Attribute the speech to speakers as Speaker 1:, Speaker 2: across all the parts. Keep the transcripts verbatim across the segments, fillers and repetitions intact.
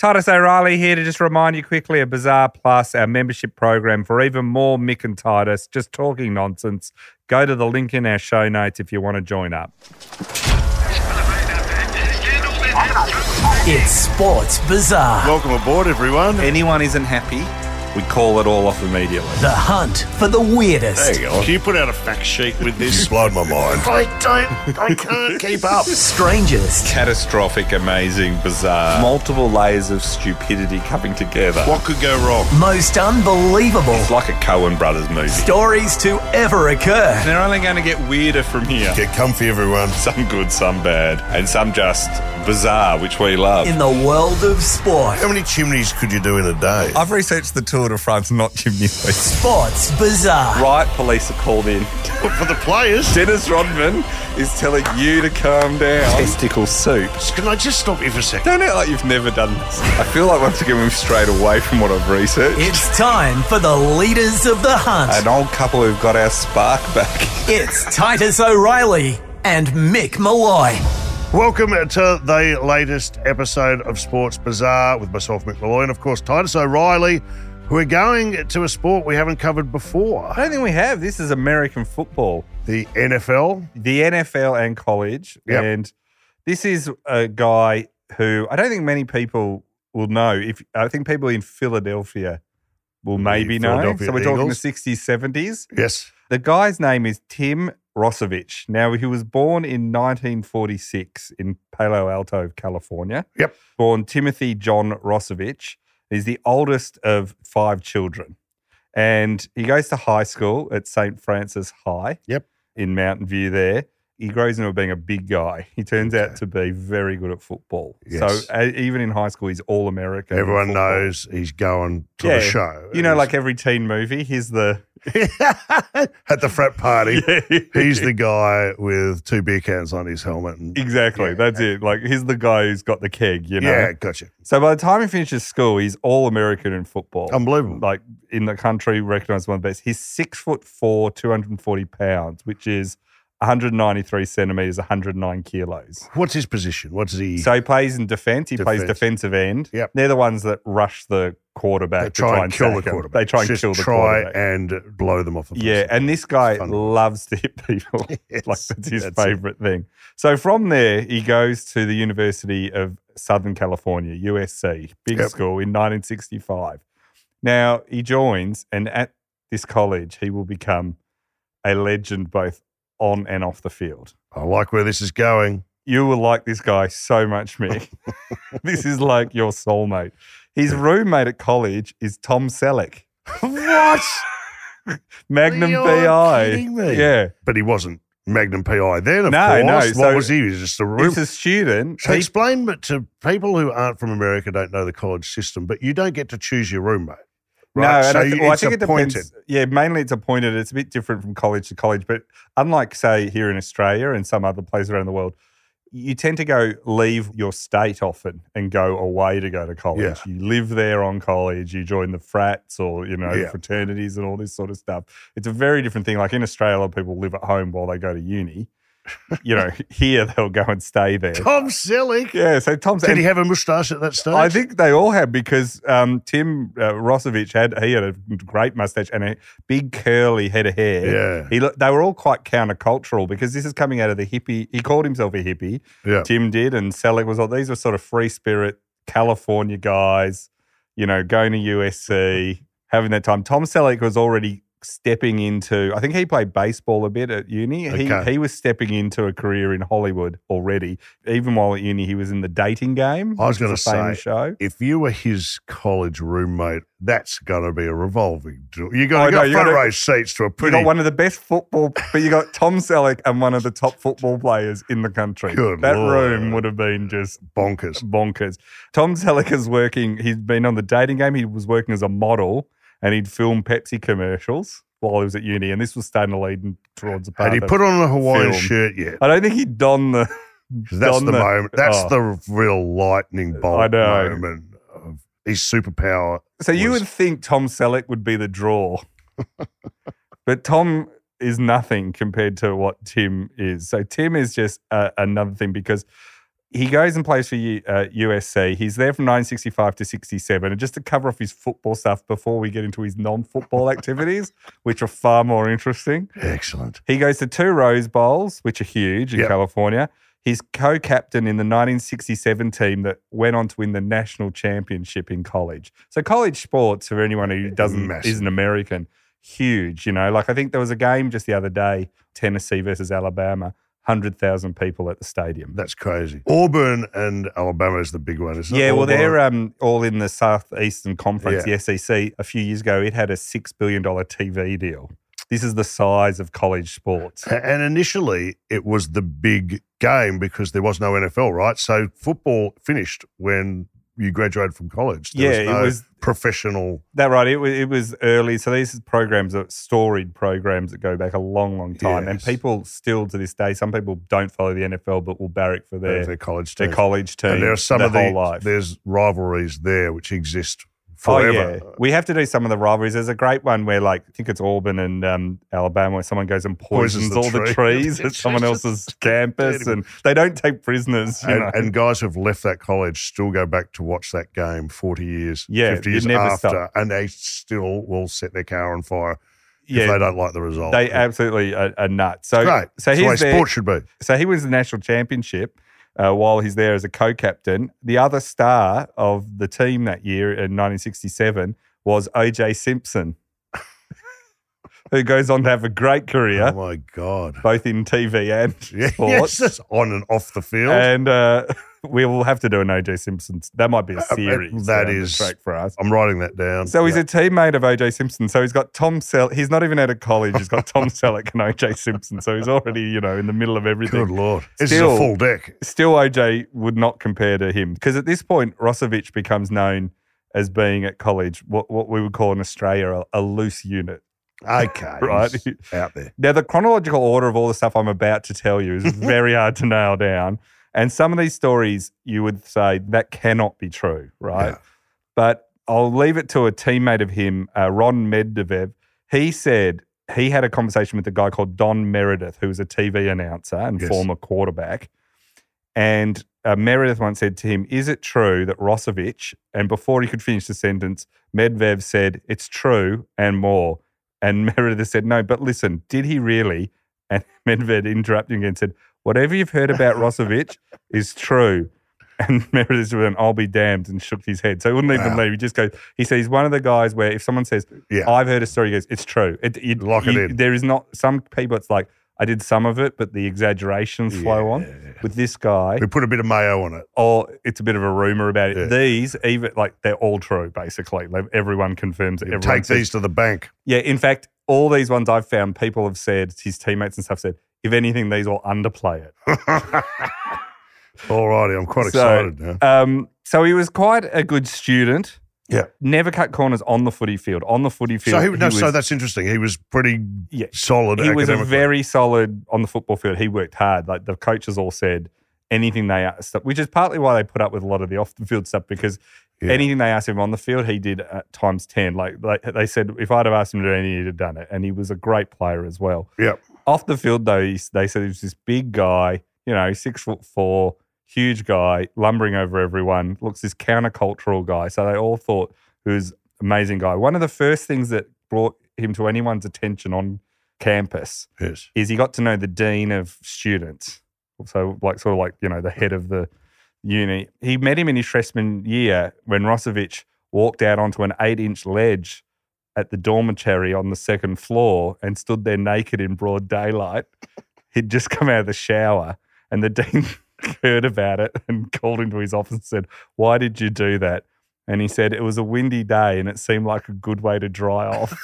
Speaker 1: Titus O'Reilly here to just remind you quickly of Bazaar Plus, our membership program for even more Mick and Titus, just talking nonsense. Go to the link in our show notes if you want to join up.
Speaker 2: It's Sports Bazaar.
Speaker 3: Welcome aboard, everyone.
Speaker 1: If anyone isn't happy, we call it all off immediately.
Speaker 2: The hunt for the weirdest.
Speaker 3: There you go. Can you put out a fact sheet with this?
Speaker 4: You blowed my mind.
Speaker 3: I don't, I can't keep up.
Speaker 2: Strangest.
Speaker 1: Catastrophic, amazing, bizarre. Multiple layers of stupidity coming together.
Speaker 3: What could go wrong?
Speaker 2: Most unbelievable.
Speaker 1: It's like a Coen Brothers movie.
Speaker 2: Stories to ever occur.
Speaker 1: They're only going to get weirder from here.
Speaker 4: Get comfy, everyone.
Speaker 1: Some good, some bad, and some just bizarre, which we love.
Speaker 2: In the world of sport.
Speaker 4: How many chimneys could you do in a day?
Speaker 1: I've researched the Tour de France, not chimney sweeps.
Speaker 2: Sports Bazaar.
Speaker 1: Riot police are called in.
Speaker 3: For the players?
Speaker 1: Dennis Rodman is telling you to calm down. Testicle soup.
Speaker 3: Can I just stop you for a second?
Speaker 1: Don't act like you've never done this. I feel like once again we've strayed away from what I've researched.
Speaker 2: It's time for the leaders of the hunt.
Speaker 1: An old couple who've got our spark back.
Speaker 2: It's Titus O'Reilly and Mick Malloy.
Speaker 3: Welcome to the latest episode of Sports Bazaar with myself, Mick Malloy, and of course Titus O'Reilly. We're going to a sport we haven't covered before.
Speaker 1: I don't think we have. This is American football.
Speaker 3: The N F L.
Speaker 1: The N F L and college.
Speaker 3: Yep.
Speaker 1: And this is a guy who I don't think many people will know. If I think people in Philadelphia will maybe know.
Speaker 3: Philadelphia
Speaker 1: So we're talking the
Speaker 3: Eagles.
Speaker 1: sixties, seventies.
Speaker 3: Yes.
Speaker 1: The guy's name is Tim Rosevich. Now, he was born in nineteen forty-six in Palo Alto, California.
Speaker 3: Yep.
Speaker 1: Born Timothy John Rosevich. He's the oldest of five children. And he goes to high school at Saint Francis High.
Speaker 3: Yep.
Speaker 1: In Mountain View there. He grows into being a big guy. He turns
Speaker 3: Okay.
Speaker 1: out to be very good at football.
Speaker 3: Yes.
Speaker 1: So uh, even in high school, he's all-American. in
Speaker 3: Everyone
Speaker 1: football.
Speaker 3: knows he's going to
Speaker 1: Yeah.
Speaker 3: the show.
Speaker 1: You know, like every teen movie, he's the...
Speaker 3: at the frat party,
Speaker 1: Yeah.
Speaker 3: he's the guy with two beer cans on his helmet. And,
Speaker 1: Exactly.
Speaker 3: Yeah.
Speaker 1: That's it. Like, he's the guy who's got the keg, you know?
Speaker 3: Yeah, gotcha.
Speaker 1: So by the time he finishes school, he's all-American in football.
Speaker 3: Unbelievable.
Speaker 1: Like, in the country, recognised as one of the best. He's six foot four, two hundred forty pounds, which is one hundred ninety-three centimetres, one hundred nine kilos.
Speaker 3: What's his position? What's he?
Speaker 1: So he plays in defence. He plays
Speaker 3: Defence.
Speaker 1: defensive end.
Speaker 3: Yep.
Speaker 1: They're the ones that rush the quarterback
Speaker 3: They
Speaker 1: to
Speaker 3: try,
Speaker 1: try
Speaker 3: and kill the
Speaker 1: sack him.
Speaker 3: quarterback.
Speaker 1: They try and
Speaker 3: Just
Speaker 1: kill the
Speaker 3: try
Speaker 1: quarterback.
Speaker 3: and blow them off the
Speaker 1: Yeah,
Speaker 3: first.
Speaker 1: and this guy
Speaker 3: Fun.
Speaker 1: loves to hit people.
Speaker 3: Yes,
Speaker 1: like that's his
Speaker 3: that's it.
Speaker 1: favourite thing. So from there, he goes to the University of Southern California, U S C, big
Speaker 3: Yep.
Speaker 1: school, in nineteen sixty-five. Now, he joins, and at this college, he will become a legend both on and off the field.
Speaker 3: I like where this is going.
Speaker 1: You will like this guy so much, Mick. This is like your soulmate. His roommate at college is Tom Selleck.
Speaker 3: What?
Speaker 1: Magnum
Speaker 3: You're
Speaker 1: P I.
Speaker 3: kidding me.
Speaker 1: Yeah.
Speaker 3: But he wasn't Magnum P I then, of
Speaker 1: No,
Speaker 3: course.
Speaker 1: no,
Speaker 3: What
Speaker 1: so
Speaker 3: was he? He was just a room.
Speaker 1: He's a student.
Speaker 3: So
Speaker 1: He-
Speaker 3: explain but to people who aren't from America, don't know the college system, but you don't get to choose your roommate. Right?
Speaker 1: No, and
Speaker 3: so
Speaker 1: I, th-
Speaker 3: you-
Speaker 1: well, I
Speaker 3: it's
Speaker 1: think it
Speaker 3: appointed.
Speaker 1: depends. Yeah, mainly it's appointed. It's a bit different from college to college, but unlike, say, here in Australia and some other places around the world, you tend to go leave your state often and go away to go to college.
Speaker 3: Yeah.
Speaker 1: You live there on college, you join the frats or, you know,
Speaker 3: Yeah.
Speaker 1: fraternities and all this sort of stuff. It's a very different thing. Like in Australia, people live at home while they go to uni. You know, here they'll go and stay there.
Speaker 3: Tom Selleck.
Speaker 1: Yeah, so Tom's...
Speaker 3: Did he have a moustache at that stage?
Speaker 1: I think they all had because um, Tim uh, Rosevich had he had a great mustache and a big curly head of hair.
Speaker 3: Yeah.
Speaker 1: he look- they were all quite countercultural because this is coming out of the hippie. He called himself a hippie.
Speaker 3: Yeah.
Speaker 1: Tim did, and Selleck was all. These were sort of free spirit California guys. You know, going to U S C, having that time. Tom Selleck was already stepping into, I think he played baseball a bit at uni.
Speaker 3: Okay.
Speaker 1: He he was stepping into a career in Hollywood already. Even while at uni, he was in The Dating Game.
Speaker 3: I was
Speaker 1: which
Speaker 3: going to
Speaker 1: is a famous
Speaker 3: say,
Speaker 1: show.
Speaker 3: if you were his college roommate, that's going to be a revolving door. You
Speaker 1: Oh,
Speaker 3: got,
Speaker 1: no,
Speaker 3: you got
Speaker 1: you
Speaker 3: front
Speaker 1: gotta-
Speaker 3: row seats to a
Speaker 1: You
Speaker 3: pretty
Speaker 1: got one of the best football, but you got Tom Selleck and one of the top football players in the country.
Speaker 3: Good
Speaker 1: that
Speaker 3: Lord.
Speaker 1: room would have been just
Speaker 3: bonkers.
Speaker 1: bonkers. Tom Selleck is working, he's been on The Dating Game. He was working as a model and he'd film Pepsi commercials while he was at uni. And this was starting to lead in towards a part
Speaker 3: Had he
Speaker 1: of the
Speaker 3: put on a Hawaiian
Speaker 1: film.
Speaker 3: shirt yet?
Speaker 1: I don't think he'd don the...
Speaker 3: 'Cause that's
Speaker 1: don
Speaker 3: the, moment. That's
Speaker 1: oh.
Speaker 3: the real lightning bolt
Speaker 1: I know.
Speaker 3: moment of his superpower.
Speaker 1: So you
Speaker 3: was-
Speaker 1: would think Tom Selleck would be the draw. But Tom is nothing compared to what Tim is. So Tim is just uh, another thing because he goes and plays for U, uh, U S C. He's there from nineteen sixty-five to sixty-seven. And just to cover off his football stuff before we get into his non-football activities, which are far more interesting.
Speaker 3: Excellent.
Speaker 1: He goes to two Rose Bowls, which are huge in
Speaker 3: Yep.
Speaker 1: California. He's co-captain in the nineteen sixty-seven team that went on to win the national championship in college. So college sports, for anyone who doesn't
Speaker 3: Massive.
Speaker 1: isn't American, huge. You know, like I think there was a game just the other day, Tennessee versus Alabama, one hundred thousand people at the stadium.
Speaker 3: That's crazy. Auburn and Alabama is the big one, isn't it?
Speaker 1: Yeah, well,
Speaker 3: Auburn.
Speaker 1: they're um, all in the Southeastern Conference,
Speaker 3: Yeah.
Speaker 1: the S E C. A few years ago, it had a six billion dollars T V deal. This is the size of college sports.
Speaker 3: And initially, it was the big game because there was no N F L, right? So football finished when you graduated from college. There
Speaker 1: Yeah,
Speaker 3: was
Speaker 1: it
Speaker 3: no
Speaker 1: was-
Speaker 3: professional.
Speaker 1: That right. It was it was early. So these programs are storied programs that go back a long, long time. And
Speaker 3: Yes.
Speaker 1: people still to this day, some people don't follow the N F L but will barrack for their,
Speaker 3: Their college
Speaker 1: their
Speaker 3: teams.
Speaker 1: college team
Speaker 3: And there are some
Speaker 1: their
Speaker 3: of the
Speaker 1: whole life.
Speaker 3: there's rivalries there which exist
Speaker 1: Oh,
Speaker 3: forever.
Speaker 1: yeah. We have to do some of the rivalries. There's a great one where, like, I think it's Auburn and um, Alabama, where someone goes and poisons,
Speaker 3: Poisons the
Speaker 1: all the
Speaker 3: tree.
Speaker 1: trees at
Speaker 3: It's
Speaker 1: someone
Speaker 3: just
Speaker 1: else's campus.
Speaker 3: terrible.
Speaker 1: And they don't take prisoners, you
Speaker 3: And,
Speaker 1: know.
Speaker 3: and guys who've left that college still go back to watch that game forty years,
Speaker 1: Yeah,
Speaker 3: fifty
Speaker 1: you
Speaker 3: years
Speaker 1: never
Speaker 3: after,
Speaker 1: stop.
Speaker 3: and they still will set their car on fire
Speaker 1: yeah,
Speaker 3: if they don't like the result.
Speaker 1: they absolutely are, are nuts. So,
Speaker 3: Great.
Speaker 1: so
Speaker 3: That's the way
Speaker 1: he's there.
Speaker 3: sport should be.
Speaker 1: So he wins the national championship uh, while he's there as a co-captain. The other star of the team that year in nineteen sixty-seven was O J Simpson, who goes on to have a great career,
Speaker 3: Oh, my God.
Speaker 1: both in T V and
Speaker 3: Yeah,
Speaker 1: sports.
Speaker 3: yes, on and off the field.
Speaker 1: And uh, we will have to do an O J Simpson. That might be a
Speaker 3: Uh,
Speaker 1: series.
Speaker 3: that
Speaker 1: down the
Speaker 3: is-
Speaker 1: track for us.
Speaker 3: I'm writing that down.
Speaker 1: So he's
Speaker 3: Yeah.
Speaker 1: a teammate of O J Simpson. So he's got Tom Selleck. He's not even out of college. He's got Tom Selleck and O J Simpson. So he's already, you know, in the middle of everything.
Speaker 3: Good Lord. This
Speaker 1: Still-
Speaker 3: is a full deck.
Speaker 1: Still, O J would not compare to him because at this point, Rosevich becomes known as being at college what, what we would call in Australia a, a loose unit.
Speaker 3: Okay.
Speaker 1: Right.
Speaker 3: he's out there.
Speaker 1: Now, the chronological order of all the stuff I'm about to tell you is very hard to nail down. And some of these stories you would say that cannot be true, right?
Speaker 3: Yeah.
Speaker 1: But I'll leave it to a teammate of him, uh, Ron Medvedev. He said he had a conversation with a guy called Don Meredith, who was a T V announcer and
Speaker 3: Yes.
Speaker 1: former quarterback. And uh, Meredith once said to him, "Is it true that Rosevich," and before he could finish the sentence, Medvedev said, "It's true and more." And Meredith said, "No, but listen, did he really?" And Medvedev interrupting again said, "Whatever you've heard about Rosevich is true." And Meredith went, "I'll be damned," and shook his head. So he wouldn't even
Speaker 3: Wow.
Speaker 1: leave. He just goes, he said he's one of the guys where if someone says,
Speaker 3: Yeah.
Speaker 1: I've heard a story, he goes, "It's true." It, you,
Speaker 3: Lock it
Speaker 1: you-
Speaker 3: in.
Speaker 1: There is not, some people it's like, I did some of it, but the exaggerations flow on.
Speaker 3: Yeah.
Speaker 1: With this guy,
Speaker 3: We put a bit of mayo on it.
Speaker 1: or it's a bit of a rumor about it.
Speaker 3: Yeah.
Speaker 1: These, even like they're all true, basically. Like, everyone confirms it.
Speaker 3: You
Speaker 1: Everyone
Speaker 3: take
Speaker 1: says-
Speaker 3: these to the bank.
Speaker 1: Yeah, in fact, all these ones I've found, people have said, his teammates and stuff said, if anything, these all underplay it.
Speaker 3: All righty, I'm quite
Speaker 1: So,
Speaker 3: excited now.
Speaker 1: Um, so he was quite a good student.
Speaker 3: Yeah.
Speaker 1: Never cut corners on the footy field. On the footy field,
Speaker 3: So, he, no,
Speaker 1: was,
Speaker 3: so that's interesting. He was pretty
Speaker 1: Yeah.
Speaker 3: solid
Speaker 1: he was a
Speaker 3: academically.
Speaker 1: very solid on the football field. He worked hard. Like the coaches all said, anything they asked, which is partly why they put up with a lot of the off the field stuff because
Speaker 3: Yeah.
Speaker 1: anything they asked him on the field, he did at times ten. Like, like they said, if I'd have asked him to do anything, he'd have done it. And he was a great player as well.
Speaker 3: Yep.
Speaker 1: Off the field, though, he, they said he was this big guy, you know, six foot four, huge guy, lumbering over everyone, looks this countercultural guy. So they all thought he was an amazing guy. One of the first things that brought him to anyone's attention on campus
Speaker 3: Yes.
Speaker 1: is he got to know the dean of students. So, like, sort of like, you know, the head of the uni. He met him in his freshman year when Rosevich walked out onto an eight-inch ledge at the dormitory on the second floor and stood there naked in broad daylight. He'd just come out of the shower and the dean heard about it and called him to his office and said, "Why did you do that?" And he said, "It was a windy day and it seemed like a good way to dry off."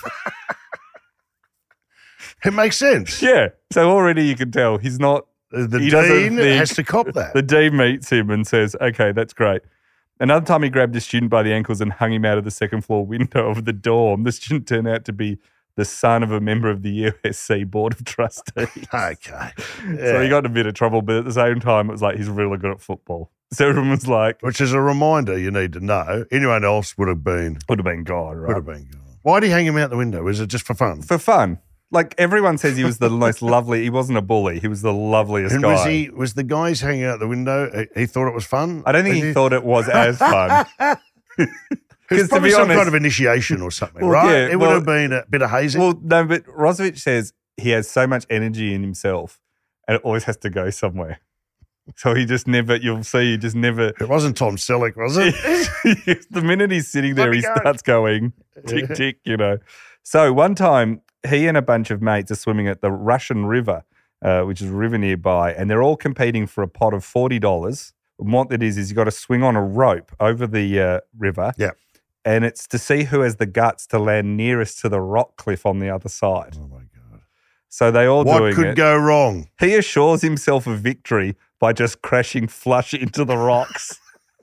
Speaker 3: It makes sense.
Speaker 1: Yeah. So already you can tell he's not,
Speaker 3: The
Speaker 1: He doesn't
Speaker 3: dean
Speaker 1: think-
Speaker 3: has to cop that.
Speaker 1: the dean meets him and says, "Okay, that's great." Another time he grabbed a student by the ankles and hung him out of the second floor window of the dorm. The student turned out to be the son of a member of the U S C Board of Trustees.
Speaker 3: Okay.
Speaker 1: So he got in a bit of trouble, but at the same time, it was like he's really good at football. So everyone was like,
Speaker 3: Which is a reminder you need to know. Anyone else would have been
Speaker 1: would have been God, right?
Speaker 3: would have been gone. Why did he hang him out the window? Is it just for fun?
Speaker 1: For fun. like everyone says he was the most lovely. He wasn't a bully. He was the loveliest
Speaker 3: And
Speaker 1: guy.
Speaker 3: was he? Was the guys hanging out the window? He, he thought it was fun.
Speaker 1: I don't think
Speaker 3: Did
Speaker 1: he thought it was as fun.
Speaker 3: It's
Speaker 1: to
Speaker 3: probably
Speaker 1: be
Speaker 3: some
Speaker 1: honest-
Speaker 3: kind of initiation or something,
Speaker 1: Well,
Speaker 3: right?
Speaker 1: yeah,
Speaker 3: it would
Speaker 1: well-
Speaker 3: have been a bit of hazing.
Speaker 1: Well, no, but Rosovich says he has so much energy in himself and it always has to go somewhere. So he just never, you'll see, he just never,
Speaker 3: it wasn't Tom Selleck, was it?
Speaker 1: the minute he's sitting
Speaker 3: Let
Speaker 1: there,
Speaker 3: me
Speaker 1: he
Speaker 3: go.
Speaker 1: starts going tick, tick, you know. So one time, he and a bunch of mates are swimming at the Russian River, uh, which is a river nearby, and they're all competing for a pot of forty dollars. And what it is, is you've got to swing on a rope over the uh, river.
Speaker 3: Yeah.
Speaker 1: And it's to see who has the guts to land nearest to the rock cliff on the other side.
Speaker 3: Oh, my God.
Speaker 1: So they all
Speaker 3: What
Speaker 1: doing
Speaker 3: could
Speaker 1: it.
Speaker 3: go wrong?
Speaker 1: He assures himself of victory by just crashing flush into the rocks.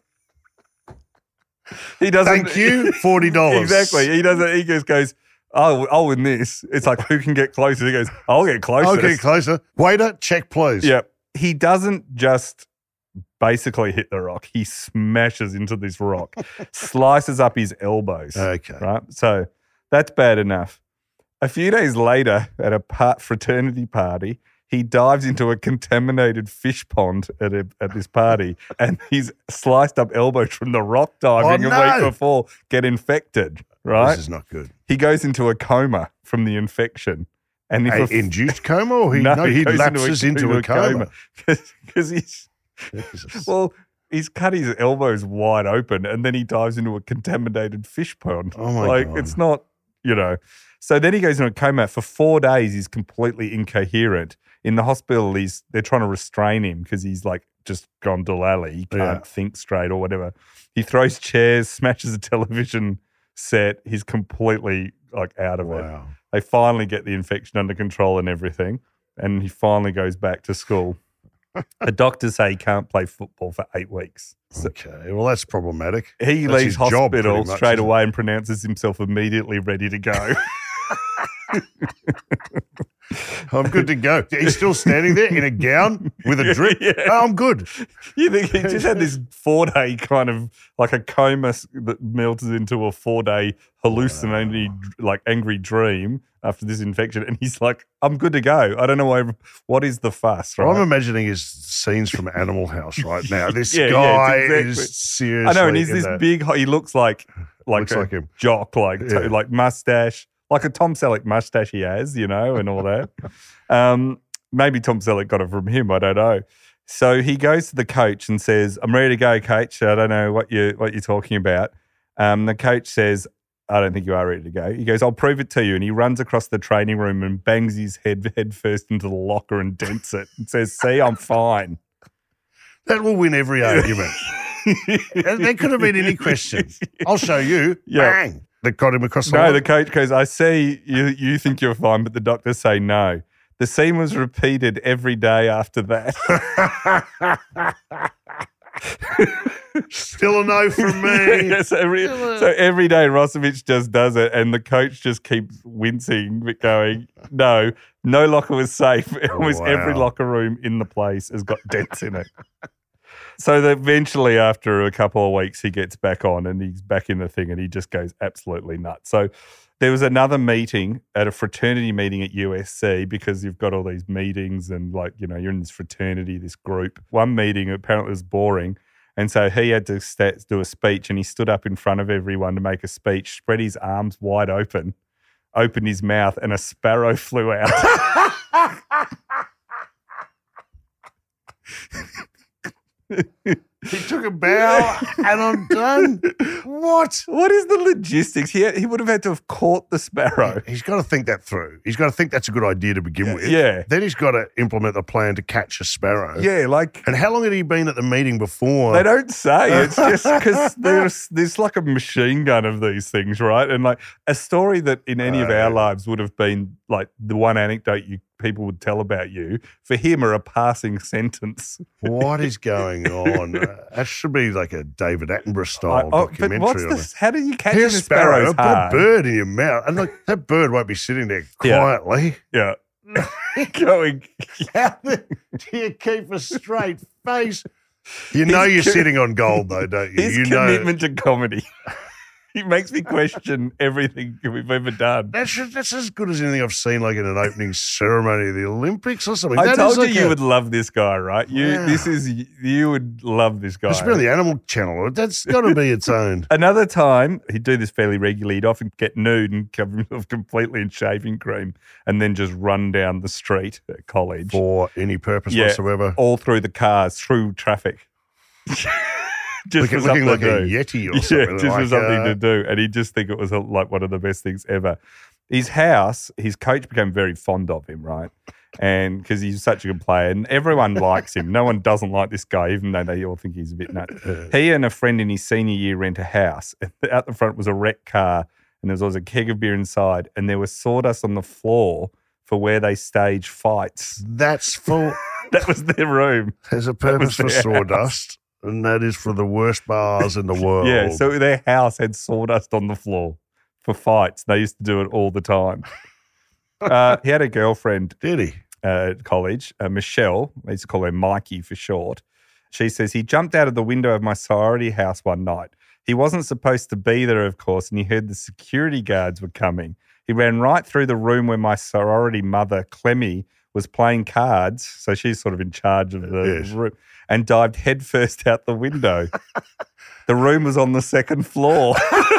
Speaker 1: He doesn't.
Speaker 3: Thank you, forty dollars.
Speaker 1: Exactly. He doesn't. He just goes, "Oh, I'll win this." It's like, who can get closer? He goes, "I'll get closer."
Speaker 3: I'll get closer. Waiter, check, please.
Speaker 1: Yeah. He doesn't just basically hit the rock. He smashes into this rock, slices up his elbows.
Speaker 3: Okay.
Speaker 1: Right. So that's bad enough. A few days later, at a part fraternity party, he dives into a contaminated fish pond at a, at this party, and his sliced up elbows from the rock diving
Speaker 3: Oh,
Speaker 1: a
Speaker 3: no.
Speaker 1: week before get infected. Right.
Speaker 3: This is not good.
Speaker 1: He goes into a coma from the infection. And if
Speaker 3: A
Speaker 1: a-
Speaker 3: induced coma or he, no, he
Speaker 1: goes
Speaker 3: lapses into a, coma.
Speaker 1: Because he's,
Speaker 3: Jesus.
Speaker 1: well, he's cut his elbows wide open and then he dives into a contaminated fish pond.
Speaker 3: Oh, my
Speaker 1: like,
Speaker 3: God.
Speaker 1: It's not, you know. So then he goes into a coma. For four days, he's completely incoherent. In the hospital, he's they're trying to restrain him because he's like just gone doolally. He can't
Speaker 3: Yeah.
Speaker 1: think straight or whatever. He throws chairs, smashes a television set. He's completely like out of it.
Speaker 3: Wow.
Speaker 1: They finally get the infection under control and everything, and he finally goes back to school. The doctors say he can't play football for eight weeks. So
Speaker 3: Okay. Well, that's problematic.
Speaker 1: he
Speaker 3: That's
Speaker 1: leaves
Speaker 3: his job,
Speaker 1: hospital
Speaker 3: pretty much,
Speaker 1: straight
Speaker 3: isn't it?
Speaker 1: away and pronounces himself immediately ready to go.
Speaker 3: I'm good to go. He's still standing there in a gown with a drip.
Speaker 1: Yeah.
Speaker 3: Oh, I'm good.
Speaker 1: You think he just had this four-day kind of like a coma s- that melted into a four-day hallucinating, like angry dream after this infection, and he's like, "I'm good to go. I don't know why. What is the fuss?" Right?
Speaker 3: Well, I'm imagining his scenes from Animal House right now. This
Speaker 1: Yeah, yeah,
Speaker 3: guy
Speaker 1: exactly.
Speaker 3: is seriously.
Speaker 1: I know, and he's
Speaker 3: in
Speaker 1: this
Speaker 3: that-
Speaker 1: big. He looks like like
Speaker 3: Looks
Speaker 1: a
Speaker 3: like him.
Speaker 1: jock, like
Speaker 3: Yeah.
Speaker 1: to- like mustache, like a Tom Selleck mustache he has, you know, and all that. um, maybe Tom Selleck got it from him. I don't know. So he goes to the coach and says, "I'm ready to go, coach. I don't know what you what you're talking about." Um, the coach says, "I don't think you are ready to go." He goes, "I'll prove it to you." And he runs across the training room and bangs his head head first into the locker and dents it and says, "See, I'm fine."
Speaker 3: That will win every argument. There could have been any question. I'll show you.
Speaker 1: Yeah.
Speaker 3: Bang. That got him across the
Speaker 1: No,
Speaker 3: line.
Speaker 1: the coach goes, "I see you, you think you're fine, but the doctors say no." The scene was repeated every day after that.
Speaker 3: Still a no from me.
Speaker 1: Yes, every, so every day Rosovich just does it, and the coach just keeps wincing, but going, no, no locker was safe. Almost every
Speaker 3: Wow.
Speaker 1: locker room in the place has got dents in it. So that eventually, after a couple of weeks, he gets back on and he's back in the thing and he just goes absolutely nuts. So there was another meeting at a fraternity meeting at U S C because you've got all these meetings and like, you know, you're in this fraternity, this group. One meeting apparently was boring. And so he had to st- do a speech and he stood up in front of everyone to make a speech, spread his arms wide open, opened his mouth and a sparrow flew out.
Speaker 3: He took a bow and I'm done. What?
Speaker 1: What is the logistics? He, he would have had to have caught the sparrow.
Speaker 3: He's got to think that through. He's got to think that's a good idea to begin with.
Speaker 1: yeah.
Speaker 3: Then he's got to implement the plan to catch a sparrow.
Speaker 1: Yeah, like
Speaker 3: And how long had he been at the meeting before?
Speaker 1: they don't say. It's just because there's there's like a machine gun of these things, right? And like a story that in any of our lives would have been like the one anecdote you people would tell about you. For him, are a passing sentence.
Speaker 3: What is going on? Uh, that should be like a David Attenborough style
Speaker 1: I- oh,
Speaker 3: documentary.
Speaker 1: but what's
Speaker 3: on
Speaker 1: this? How do you catch
Speaker 3: it.
Speaker 1: a
Speaker 3: Here's a sparrow,
Speaker 1: sparrow's
Speaker 3: put a
Speaker 1: hard?
Speaker 3: bird in your mouth. And like that bird won't be sitting there
Speaker 1: Yeah.
Speaker 3: quietly.
Speaker 1: Yeah. Going.
Speaker 3: How the, do you keep a straight face? You know
Speaker 1: His
Speaker 3: you're
Speaker 1: co-
Speaker 3: sitting on gold though, don't you?
Speaker 1: His
Speaker 3: you know
Speaker 1: commitment to comedy. He makes me question everything we've ever done.
Speaker 3: That's that's as good as anything I've seen, like in an opening ceremony of the Olympics or something.
Speaker 1: I
Speaker 3: That
Speaker 1: told
Speaker 3: is
Speaker 1: you
Speaker 3: like
Speaker 1: you
Speaker 3: a-
Speaker 1: would love this guy, right? You,
Speaker 3: Yeah.
Speaker 1: this is you would love this guy.
Speaker 3: It's been on the Animal Channel. That's got to be its own.
Speaker 1: Another time, he'd do this fairly regularly. He'd often get nude and cover himself completely in shaving cream and then just run down the street at college.
Speaker 3: For any purpose
Speaker 1: Yeah,
Speaker 3: whatsoever.
Speaker 1: all through the cars, through traffic. Just
Speaker 3: Look,
Speaker 1: for
Speaker 3: looking
Speaker 1: something
Speaker 3: like
Speaker 1: to
Speaker 3: a
Speaker 1: do.
Speaker 3: Yeti or
Speaker 1: Yeah,
Speaker 3: something.
Speaker 1: just
Speaker 3: like,
Speaker 1: for something
Speaker 3: uh,
Speaker 1: to do. And he'd just think it was uh, like one of the best things ever. His house, his coach became very fond of him, right? And because he's such a good player, and everyone likes him. No one doesn't like this guy, even though they all think he's a bit nuts. He and a friend in his senior year rent a house. And out the front was a wrecked car, and there was always a keg of beer inside, and there was sawdust on the floor for where they stage fights.
Speaker 3: That's for,
Speaker 1: That was their room.
Speaker 3: there's a purpose for
Speaker 1: their house.
Speaker 3: sawdust, and that is for the worst bars in the world.
Speaker 1: Yeah, so their house had sawdust on the floor for fights. They used to do it all the time. Uh, he had a girlfriend
Speaker 3: Did he?
Speaker 1: uh, at college, uh, Michelle. They used to call her Mikey for short. She says, he jumped out of the window of my sorority house one night. He wasn't supposed to be there, of course, and he heard the security guards were coming. He ran right through the room where my sorority mother, Clemmy, was playing cards. So she's sort of in charge of the
Speaker 3: Yes.
Speaker 1: room, and dived headfirst out the window. The room was on the second floor.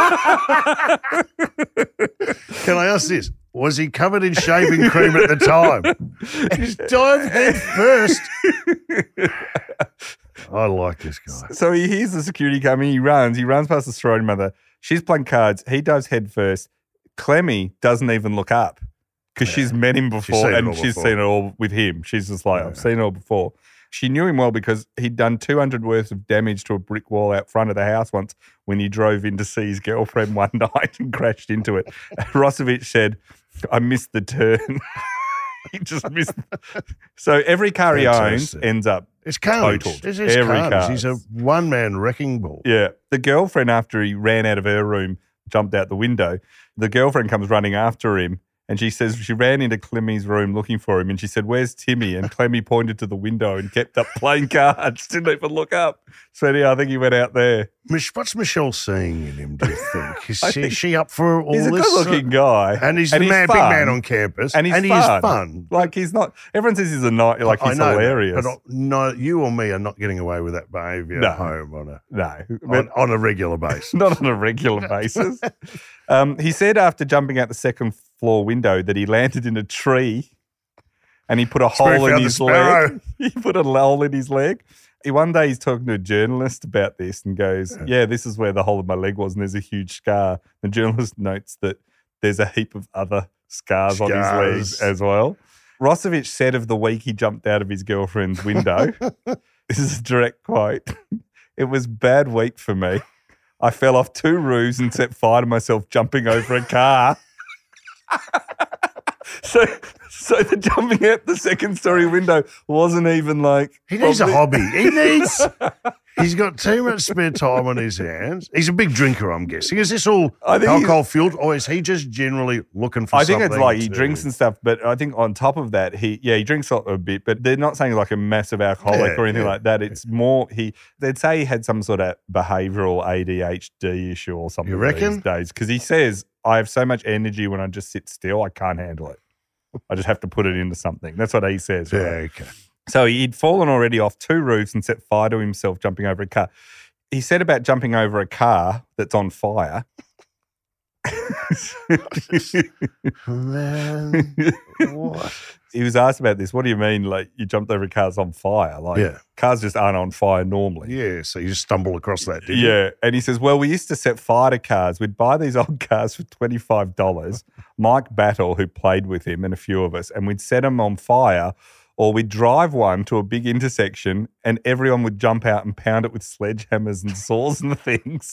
Speaker 3: Can I ask this? Was he covered in shaving cream at the time? He's dived head first. I like this guy.
Speaker 1: So he hears the security coming. He runs. He runs past the sorority mother. She's playing cards. He dives head first. Clemmy doesn't even look up because she's met him before
Speaker 3: seen it
Speaker 1: and
Speaker 3: all
Speaker 1: she's
Speaker 3: before.
Speaker 1: seen it all with him. She's just like, I've seen it all before. She knew him well because he'd done two hundred worth of damage to a brick wall out front of the house once when he drove in to see his girlfriend one night and crashed into it. Rosevich said, I missed the turn. He just missed. So every car he owns
Speaker 3: Fantastic.
Speaker 1: ends up
Speaker 3: It's carnage.
Speaker 1: totaled.
Speaker 3: This is
Speaker 1: Every
Speaker 3: carnage.
Speaker 1: car.
Speaker 3: He's a one-man wrecking ball.
Speaker 1: Yeah. The girlfriend, after he ran out of her room, jumped out the window. The girlfriend comes running after him and she says she ran into Clemmy's room looking for him and she said, where's Timmy? And Clemmy pointed to the window and kept up playing cards. Didn't even look up. So yeah, I think he went out there.
Speaker 3: Mich- What's Michelle seeing in him, do you think? Is
Speaker 1: I
Speaker 3: she,
Speaker 1: think
Speaker 3: she up for all
Speaker 1: He's a
Speaker 3: this?
Speaker 1: good-looking guy.
Speaker 3: And he's the man, big
Speaker 1: fun.
Speaker 3: man on campus.
Speaker 1: And he's
Speaker 3: and
Speaker 1: fun.
Speaker 3: he is fun.
Speaker 1: Like he's not, everyone says he's a night, like
Speaker 3: I
Speaker 1: he's
Speaker 3: know that,
Speaker 1: hilarious.
Speaker 3: But no, you or me are not getting away with that behaviour
Speaker 1: No.
Speaker 3: at home on a,
Speaker 1: no. But
Speaker 3: on, on a regular basis.
Speaker 1: not on a regular basis. Um, he said after jumping out the second floor window that he landed in a tree and he put a
Speaker 3: Spirit
Speaker 1: hole in
Speaker 3: found the
Speaker 1: his
Speaker 3: sparrow.
Speaker 1: leg. He put a hole in his leg. He, one day he's talking to a journalist about this and goes, yeah, this is where the hole in my leg was and there's a huge scar. The journalist notes that there's a heap of other scars, on his
Speaker 3: Scars.
Speaker 1: legs as well. Rosevich said of the week he jumped out of his girlfriend's window, this is a direct quote, it was a bad week for me. I fell off two roofs and set fire to myself jumping over a car. so, so the jumping out the second story window wasn't even like.
Speaker 3: He needs a
Speaker 1: probably-
Speaker 3: hobby. He needs. He's got too much spare time on his hands. He's a big drinker, I'm guessing. Is this all
Speaker 1: I think
Speaker 3: alcohol fueled, or is he just generally looking for?
Speaker 1: I think it's
Speaker 3: something
Speaker 1: like he
Speaker 3: to-
Speaker 1: drinks and stuff, but I think on top of that, he yeah he drinks a a bit, but they're not saying like a massive alcoholic
Speaker 3: Yeah,
Speaker 1: or anything
Speaker 3: yeah.
Speaker 1: like that. It's more he they'd say he had some sort of behavioural A D H D issue or something.
Speaker 3: You reckon?
Speaker 1: These days because he says I have so much energy when I just sit still, I can't handle it. I just have to put it into something. That's what he says.
Speaker 3: Yeah,
Speaker 1: right?
Speaker 3: okay.
Speaker 1: So he'd fallen already off two roofs and set fire to himself jumping over a car. He said about jumping over a car that's on fire.
Speaker 3: Man, what?
Speaker 1: He was asked about this. What do you mean, like you jumped over a car that's on fire? Like
Speaker 3: Yeah.
Speaker 1: cars just aren't on fire normally.
Speaker 3: Yeah, so you just stumble across that, did you?
Speaker 1: Yeah. And he says, well, we used to set fire to cars. We'd buy these old cars for twenty-five dollars. Mike Battle, who played with him, and a few of us, and we'd set them on fire, or we'd drive one to a big intersection and everyone would jump out and pound it with sledgehammers and saws and things.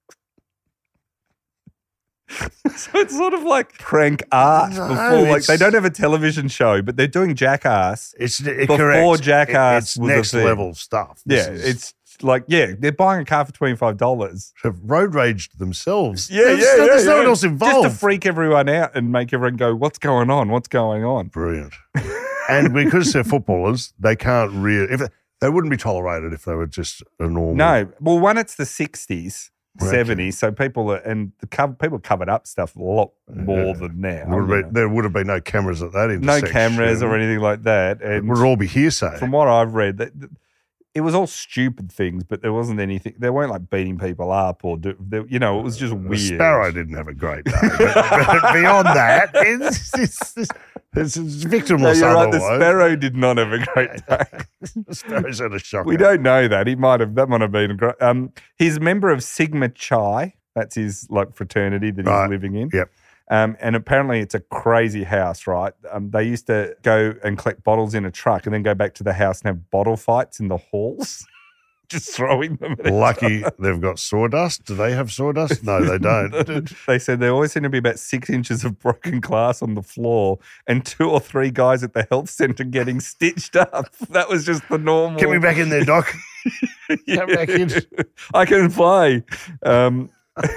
Speaker 1: So it's sort of like prank art
Speaker 3: No,
Speaker 1: before, like
Speaker 3: it's-
Speaker 1: they don't have a television show, but they're doing Jackass.
Speaker 3: It's it,
Speaker 1: Before
Speaker 3: correct.
Speaker 1: Jackass
Speaker 3: it's
Speaker 1: was a
Speaker 3: next
Speaker 1: thing.
Speaker 3: level stuff. This
Speaker 1: Yeah,
Speaker 3: is-
Speaker 1: it's like, yeah, they're buying a car for twenty-five dollars.
Speaker 3: have road raged themselves.
Speaker 1: Yeah,
Speaker 3: there's,
Speaker 1: yeah, yeah.
Speaker 3: There's no
Speaker 1: yeah.
Speaker 3: one else involved.
Speaker 1: Just to freak everyone out and make everyone go, what's going on? What's going on?
Speaker 3: Brilliant. And because they're footballers, they can't really. If they wouldn't be tolerated if they were just a normal.
Speaker 1: No. Well, one, it's the sixties. seventies. So people are, and the cover, people covered up stuff a lot more
Speaker 3: Yeah.
Speaker 1: than now.
Speaker 3: Would have
Speaker 1: you
Speaker 3: been-
Speaker 1: know.
Speaker 3: there would have been no cameras at that
Speaker 1: No
Speaker 3: intersection.
Speaker 1: cameras or anything like that.
Speaker 3: It
Speaker 1: And
Speaker 3: would all be hearsay.
Speaker 1: from what I've read, that it was all stupid things, but there wasn't anything. They weren't like beating people up or do, they, you know, it was just weird.
Speaker 3: Sparrow didn't have a great day. But, but beyond that, it's, it's, it's, it's, it's
Speaker 1: No,
Speaker 3: victimless
Speaker 1: you're right. The
Speaker 3: otherwise.
Speaker 1: Sparrow did not have a great day.
Speaker 3: Sparrow's had a shocker.
Speaker 1: We don't know that. He might have. That might have been a great. Um, he's a member of Sigma Chi. That's his like fraternity that he's
Speaker 3: Right.
Speaker 1: living in.
Speaker 3: Yep.
Speaker 1: Um, and apparently it's a crazy house, right? Um, they used to go and collect bottles in a truck and then go back to the house and have bottle fights in the halls, just throwing them at each
Speaker 3: Lucky they've got sawdust. Do they have sawdust? No, they don't.
Speaker 1: They said there always seemed to be about six inches of broken glass on the floor and two or three guys at the health centre getting stitched up. That was just the normal.
Speaker 3: Get me back in there, Doc. Come back in.
Speaker 1: I can play. Um,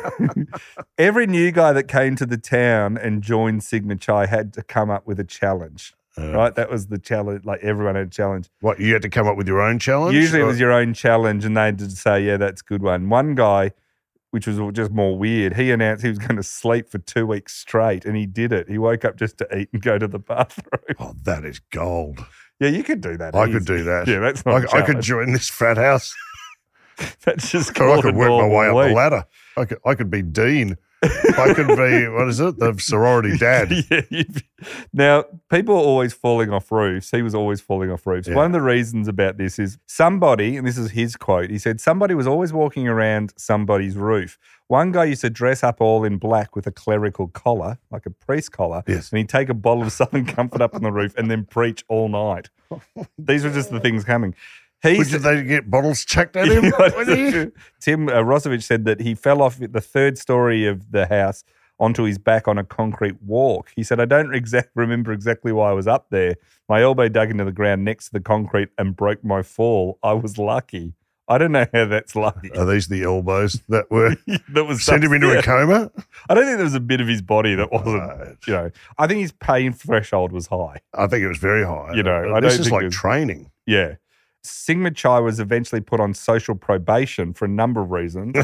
Speaker 1: every new guy that came to the town and joined Sigma Chi had to come up with a challenge.
Speaker 3: Uh,
Speaker 1: Right? That was the challenge. Like everyone had a challenge.
Speaker 3: What, you had to come up with your own challenge?
Speaker 1: Usually it
Speaker 3: Or-
Speaker 1: was your own challenge, and they had to say, yeah, that's a good one. One guy, which was just more weird, he announced he was going to sleep for two weeks straight, and he did it. He woke up just to eat and go to the bathroom.
Speaker 3: Oh, that is gold.
Speaker 1: Yeah, you could do that.
Speaker 3: I
Speaker 1: easy.
Speaker 3: could do that.
Speaker 1: Yeah, that's not
Speaker 3: I,
Speaker 1: a
Speaker 3: I could
Speaker 1: challenge.
Speaker 3: join this frat house.
Speaker 1: That's just
Speaker 3: I
Speaker 1: called
Speaker 3: could
Speaker 1: a
Speaker 3: work my way up
Speaker 1: normal
Speaker 3: the
Speaker 1: week.
Speaker 3: ladder. I could, I could be dean. I could be, what is it? The sorority dad.
Speaker 1: Yeah, you'd- now, people are always falling off roofs. He was always falling off roofs.
Speaker 3: Yeah.
Speaker 1: One of the reasons about this is somebody, and this is his quote, he said, somebody was always walking around somebody's roof. One guy used to dress up all in black with a clerical collar, like a priest collar,
Speaker 3: Yes.
Speaker 1: and he'd take a bottle of Southern Comfort up on the roof and then preach all night. These were just the things coming. He
Speaker 3: Would
Speaker 1: said-
Speaker 3: they get bottles chucked at him? Would he?
Speaker 1: Tim uh, Rosovich said that he fell off the third story of the house onto his back on a concrete walk. He said, I don't exact remember exactly why I was up there. My elbow dug into the ground next to the concrete and broke my fall. I was lucky. I don't know how that's lucky.
Speaker 3: Are these the elbows that were
Speaker 1: that was
Speaker 3: sent him into
Speaker 1: yeah.
Speaker 3: a coma?
Speaker 1: I don't think there was a bit of his body that wasn't,
Speaker 3: Right.
Speaker 1: you know, I think his pain threshold was high.
Speaker 3: I think it was very high.
Speaker 1: You know, I
Speaker 3: this
Speaker 1: don't
Speaker 3: is
Speaker 1: think
Speaker 3: like
Speaker 1: it was-
Speaker 3: training.
Speaker 1: Yeah. Sigma Chi was eventually put on social probation for a number of reasons.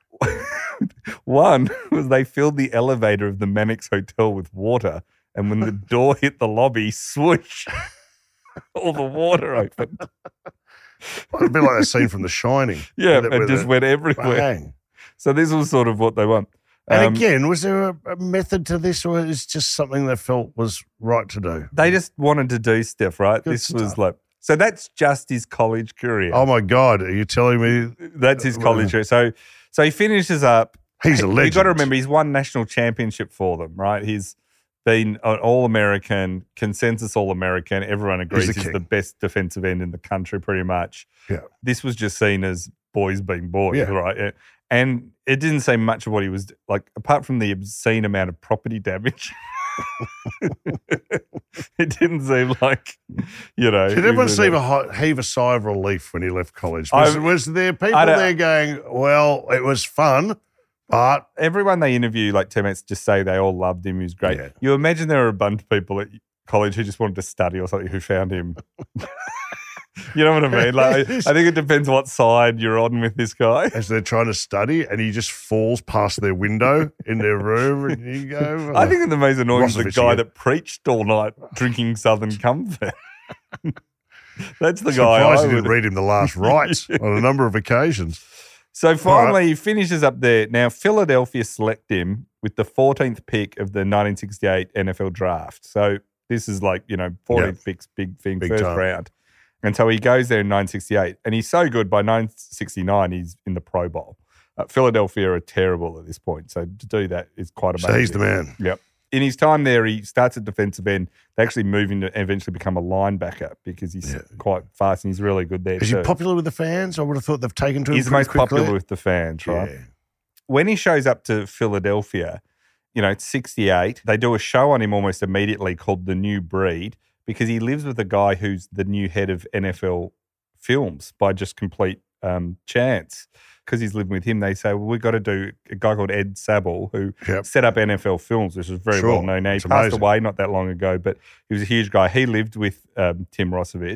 Speaker 1: One was they filled the elevator of the Mannix Hotel with water, and when the door hit the lobby, swoosh, all the water opened.
Speaker 3: It'd be like that scene from The Shining.
Speaker 1: Yeah,
Speaker 3: With
Speaker 1: it
Speaker 3: with
Speaker 1: just
Speaker 3: the
Speaker 1: went everywhere.
Speaker 3: bang.
Speaker 1: So this was sort of what they want.
Speaker 3: And
Speaker 1: Um,
Speaker 3: again, was there a, a method to this, or is it just something they felt was right to do?
Speaker 1: They just wanted to do stuff, right?
Speaker 3: Good
Speaker 1: this was
Speaker 3: stuff.
Speaker 1: like, so that's just his college career.
Speaker 3: Oh my God, are you telling me
Speaker 1: That's his college career. So, so he finishes up.
Speaker 3: he's a legend?
Speaker 1: You've got to remember, he's won national championship for them, right? He's been an All-American, consensus All-American. Everyone agrees
Speaker 3: the
Speaker 1: he's
Speaker 3: king.
Speaker 1: the best defensive end in the country, pretty much.
Speaker 3: Yeah.
Speaker 1: This was just seen as boys being boys,
Speaker 3: Yeah.
Speaker 1: right? Yeah. And it didn't say much of what he was, like, apart from the obscene amount of property damage. It didn't seem like, you know.
Speaker 3: Did
Speaker 1: he
Speaker 3: everyone
Speaker 1: was
Speaker 3: see
Speaker 1: a-
Speaker 3: a hi- heave a sigh of relief when he left college? Was,
Speaker 1: I-
Speaker 3: was there people
Speaker 1: I don't-
Speaker 3: there going, well, it was fun, but
Speaker 1: Everyone they interview, like teammates, just say they all loved him. He was great.
Speaker 3: Yeah.
Speaker 1: You imagine there were a bunch of people at college who just wanted to study or something who found him. You know what I mean? Like, I think it depends what side you're on with this guy.
Speaker 3: as they're trying to study and he just falls past their window in their room and you go,
Speaker 1: I think the most annoying is the
Speaker 3: Rosovich
Speaker 1: guy
Speaker 3: again.
Speaker 1: that preached all night drinking Southern Comfort. That's the guy
Speaker 3: surprised
Speaker 1: I
Speaker 3: he didn't
Speaker 1: would.
Speaker 3: read him the last rites on a number of occasions.
Speaker 1: So finally, he finishes up there. Now, Philadelphia select him with the fourteenth pick of the nineteen sixty-eight N F L draft. So this is like, you know, fourteenth pick's big thing,
Speaker 3: Big
Speaker 1: first
Speaker 3: time.
Speaker 1: round. And so he goes there in nineteen sixty-eight. And he's so good, by nineteen sixty-nine, he's in the Pro Bowl. Uh, Philadelphia are terrible at this point. So to do that is quite amazing.
Speaker 3: So he's the man.
Speaker 1: Yep. In his time there, he starts at defensive end. They actually move him to eventually become a linebacker because he's
Speaker 3: Yeah.
Speaker 1: quite fast and he's really good there
Speaker 3: Is
Speaker 1: too.
Speaker 3: he popular with the fans? I would have thought they've taken to him
Speaker 1: He's the
Speaker 3: pretty
Speaker 1: most
Speaker 3: quickly.
Speaker 1: popular with the fans, right?
Speaker 3: Yeah.
Speaker 1: When he shows up to Philadelphia, you know, it's sixty-eight, they do a show on him almost immediately called The New Breed because he lives with a guy who's the new head of N F L films by just complete um, chance. Because he's living with him, they say, well, we've got to do a guy called Ed Sabel who
Speaker 3: Yep.
Speaker 1: set up N F L films, which is very
Speaker 3: Sure.
Speaker 1: well known now. He
Speaker 3: It's
Speaker 1: passed
Speaker 3: amazing.
Speaker 1: away not that long ago, but he was a huge guy. He lived with um, Tim Rosovich.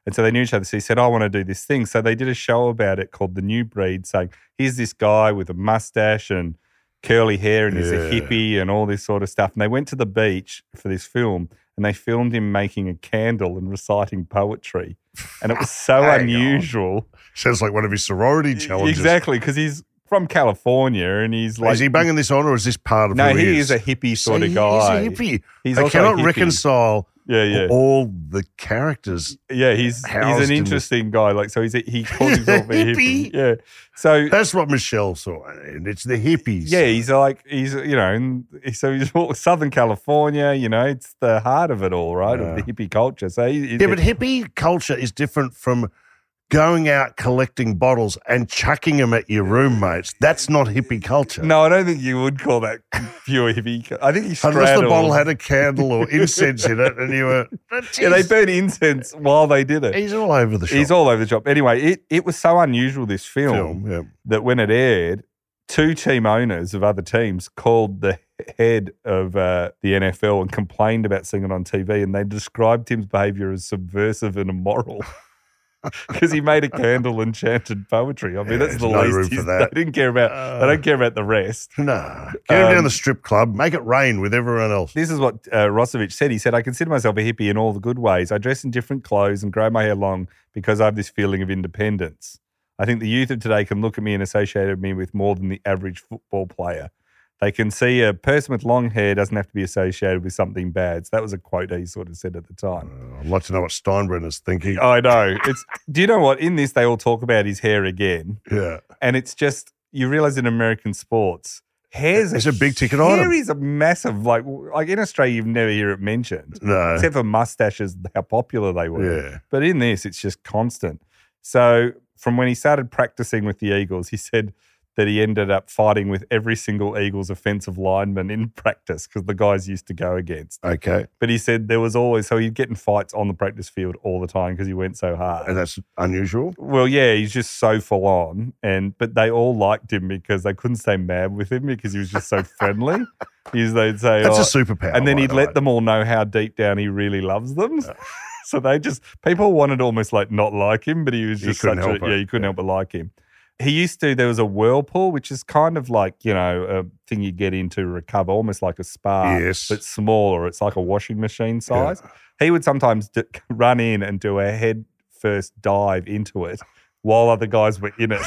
Speaker 1: And so they knew each other. So he said, I want to do this thing. So they did a show about it called The New Breed, saying, here's this guy with a mustache and curly hair and he's a
Speaker 3: Yeah.
Speaker 1: hippie and all this sort of stuff. And they went to the beach for this film and they filmed him making a candle and reciting poetry. And it was so
Speaker 3: Hang
Speaker 1: unusual.
Speaker 3: Sounds like one of his sorority challenges.
Speaker 1: Exactly, because he's from California and he's like...
Speaker 3: Is he banging this on or is this part of
Speaker 1: No,
Speaker 3: who
Speaker 1: he
Speaker 3: he
Speaker 1: is a hippie sort
Speaker 3: See,
Speaker 1: of guy.
Speaker 3: He's a hippie.
Speaker 1: He's
Speaker 3: I
Speaker 1: also a
Speaker 3: cannot
Speaker 1: hippie.
Speaker 3: reconcile
Speaker 1: Yeah, yeah.
Speaker 3: all the characters.
Speaker 1: Yeah, he's
Speaker 3: housed
Speaker 1: he's
Speaker 3: in
Speaker 1: an
Speaker 3: this-
Speaker 1: interesting guy. Like, so he's a, he calls himself a hippie.
Speaker 3: Hippie.
Speaker 1: Yeah. So
Speaker 3: That's what Michelle saw. And it's the hippies.
Speaker 1: yeah, he's like he's you know, and so he's all Southern California. You know, it's the heart of it all, right?
Speaker 3: Yeah.
Speaker 1: Of the hippie culture. So he,
Speaker 3: Yeah, but hippie culture is different from going out collecting bottles and chucking them at your roommates. That's not hippie culture.
Speaker 1: no, I don't think you would call that pure hippie. I think he straddled.
Speaker 3: Unless the bottle had a candle or incense in it and you were...
Speaker 1: yeah, they burn incense while they did it.
Speaker 3: He's all over the shop.
Speaker 1: He's all over the shop. Anyway, it, it was so unusual, this film,
Speaker 3: Film, yeah.
Speaker 1: that when it aired, two team owners of other teams called the head of uh, the N F L and complained about seeing it on T V, and they described Tim's behaviour as subversive and immoral because he made a candle and chanted poetry. I mean,
Speaker 3: Yeah,
Speaker 1: that's the
Speaker 3: there's no
Speaker 1: least.
Speaker 3: room for
Speaker 1: he's-
Speaker 3: that.
Speaker 1: They didn't care about. they don't care about the rest.
Speaker 3: Nah. Get him
Speaker 1: Um,
Speaker 3: down the strip club. Make it rain with everyone else.
Speaker 1: This is what uh, Rosevich said. He said, I consider myself a hippie in all the good ways. I dress in different clothes and grow my hair long because I have this feeling of independence. I think the youth of today can look at me and associate me with more than the average football player. They can see a person with long hair doesn't have to be associated with something bad. So that was a quote he sort of said at the time.
Speaker 3: I'd like to know what Steinbrenner's thinking.
Speaker 1: I know. It's. Do you know what? In this, they all talk about his hair again.
Speaker 3: Yeah.
Speaker 1: And it's just, you realize in American sports, hair's
Speaker 3: It's a big ticket
Speaker 1: hair
Speaker 3: item.
Speaker 1: is a massive, like, like in Australia, you've never hear it mentioned.
Speaker 3: No.
Speaker 1: Except for mustaches, how popular they were.
Speaker 3: Yeah.
Speaker 1: But in this, it's just constant. So from when he started practicing with the Eagles, he said that he ended up fighting with every single Eagles offensive lineman in practice because the guys used to go against.
Speaker 3: Okay.
Speaker 1: But he said there was always, so he'd get in fights on the practice field all the time because he went so hard.
Speaker 3: And that's unusual.
Speaker 1: Well, yeah, he's just so full on, and but they all liked him because they couldn't stay mad with him because he was just so friendly. He's, they'd say,
Speaker 3: That's
Speaker 1: oh,
Speaker 3: a superpower.
Speaker 1: and then
Speaker 3: by
Speaker 1: he'd
Speaker 3: the
Speaker 1: let
Speaker 3: way.
Speaker 1: them all know how deep down he really loves them. So they just people wanted to almost like not like him, but he was
Speaker 3: He
Speaker 1: just
Speaker 3: couldn't
Speaker 1: such a
Speaker 3: help it.
Speaker 1: yeah, you couldn't
Speaker 3: Yeah.
Speaker 1: help but like him. He used to. There was a whirlpool, which is kind of like you know a thing you get into to recover, almost like a spa,
Speaker 3: Yes.
Speaker 1: but smaller. It's like a washing machine size. He would sometimes d- run in and do a head first dive into it while other guys were in it.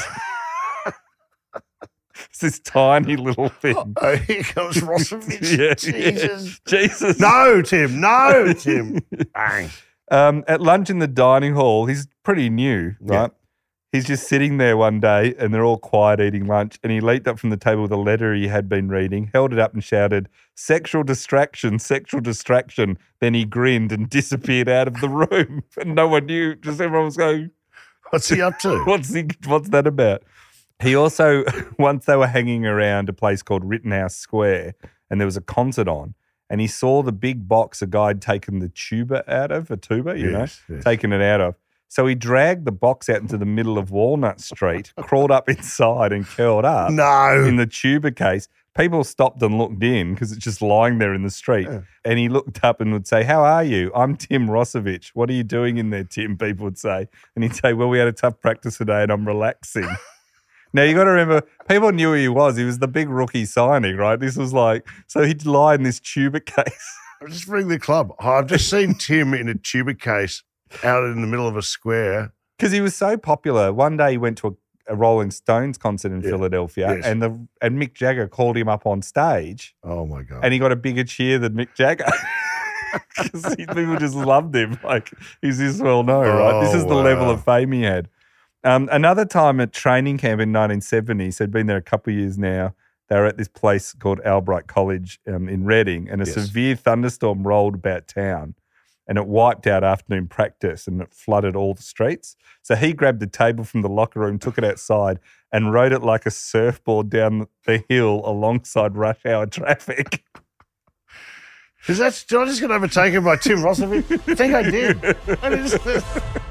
Speaker 1: It's this tiny little thing.
Speaker 3: Oh, here comes Rosevich.
Speaker 1: Yeah,
Speaker 3: Jesus.
Speaker 1: yeah. Jesus.
Speaker 3: No, Tim. No, Tim. Bang.
Speaker 1: Um, at lunch in the dining hall, he's pretty new,
Speaker 3: Yeah.
Speaker 1: right? He's just sitting there one day and they're all quiet eating lunch. And he leaped up from the table with a letter he had been reading, held it up and shouted, "Sexual distraction, sexual distraction." Then he grinned and disappeared out of the room. And no one knew. Just everyone was going,
Speaker 3: What's he up to?
Speaker 1: What's he, what's that about? He also, once they were hanging around a place called Rittenhouse Square and there was a concert on, and he saw the big box a guy had taken the tuba out of, a tuba, you
Speaker 3: Yes,
Speaker 1: know,
Speaker 3: yes.
Speaker 1: taken it out of. So he dragged the box out into the middle of Walnut Street, crawled up inside and curled up
Speaker 3: No.
Speaker 1: in the tuba case. People stopped and looked in because it's just lying there in the street.
Speaker 3: Yeah.
Speaker 1: And he looked up and would say, "How are you? I'm Tim Rosevich. What are you doing in there, Tim?" People would say. And he'd say, "Well, we had a tough practice today and I'm relaxing." Now, you got to remember, people knew who he was. He was the big rookie signing, right? This was like, so he'd lie in this tuba case.
Speaker 3: Just ring the club. Oh, I've just seen Tim in a tuba case out in the middle of a square.
Speaker 1: Because he was so popular. One day he went to a, a Rolling Stones concert in
Speaker 3: Yeah.
Speaker 1: Philadelphia
Speaker 3: Yes.
Speaker 1: and the and Mick Jagger called him up on stage
Speaker 3: Oh, my God.
Speaker 1: and he got a bigger cheer than Mick Jagger. Because people just loved him. Like, he's this well known, right? This
Speaker 3: Oh,
Speaker 1: is the level
Speaker 3: wow.
Speaker 1: of fame he had. Um, another time at training camp in nineteen seventy, so he'd been there a couple of years now, they were at this place called Albright College um, in Reading, and a
Speaker 3: Yes.
Speaker 1: severe thunderstorm rolled about town and it wiped out afternoon practice and it flooded all the streets. So he grabbed a table from the locker room, took it outside and rode it like a surfboard down the hill alongside rush hour traffic.
Speaker 3: Is that, did I just get overtaken by Tim Rosevich? I think I did. I just-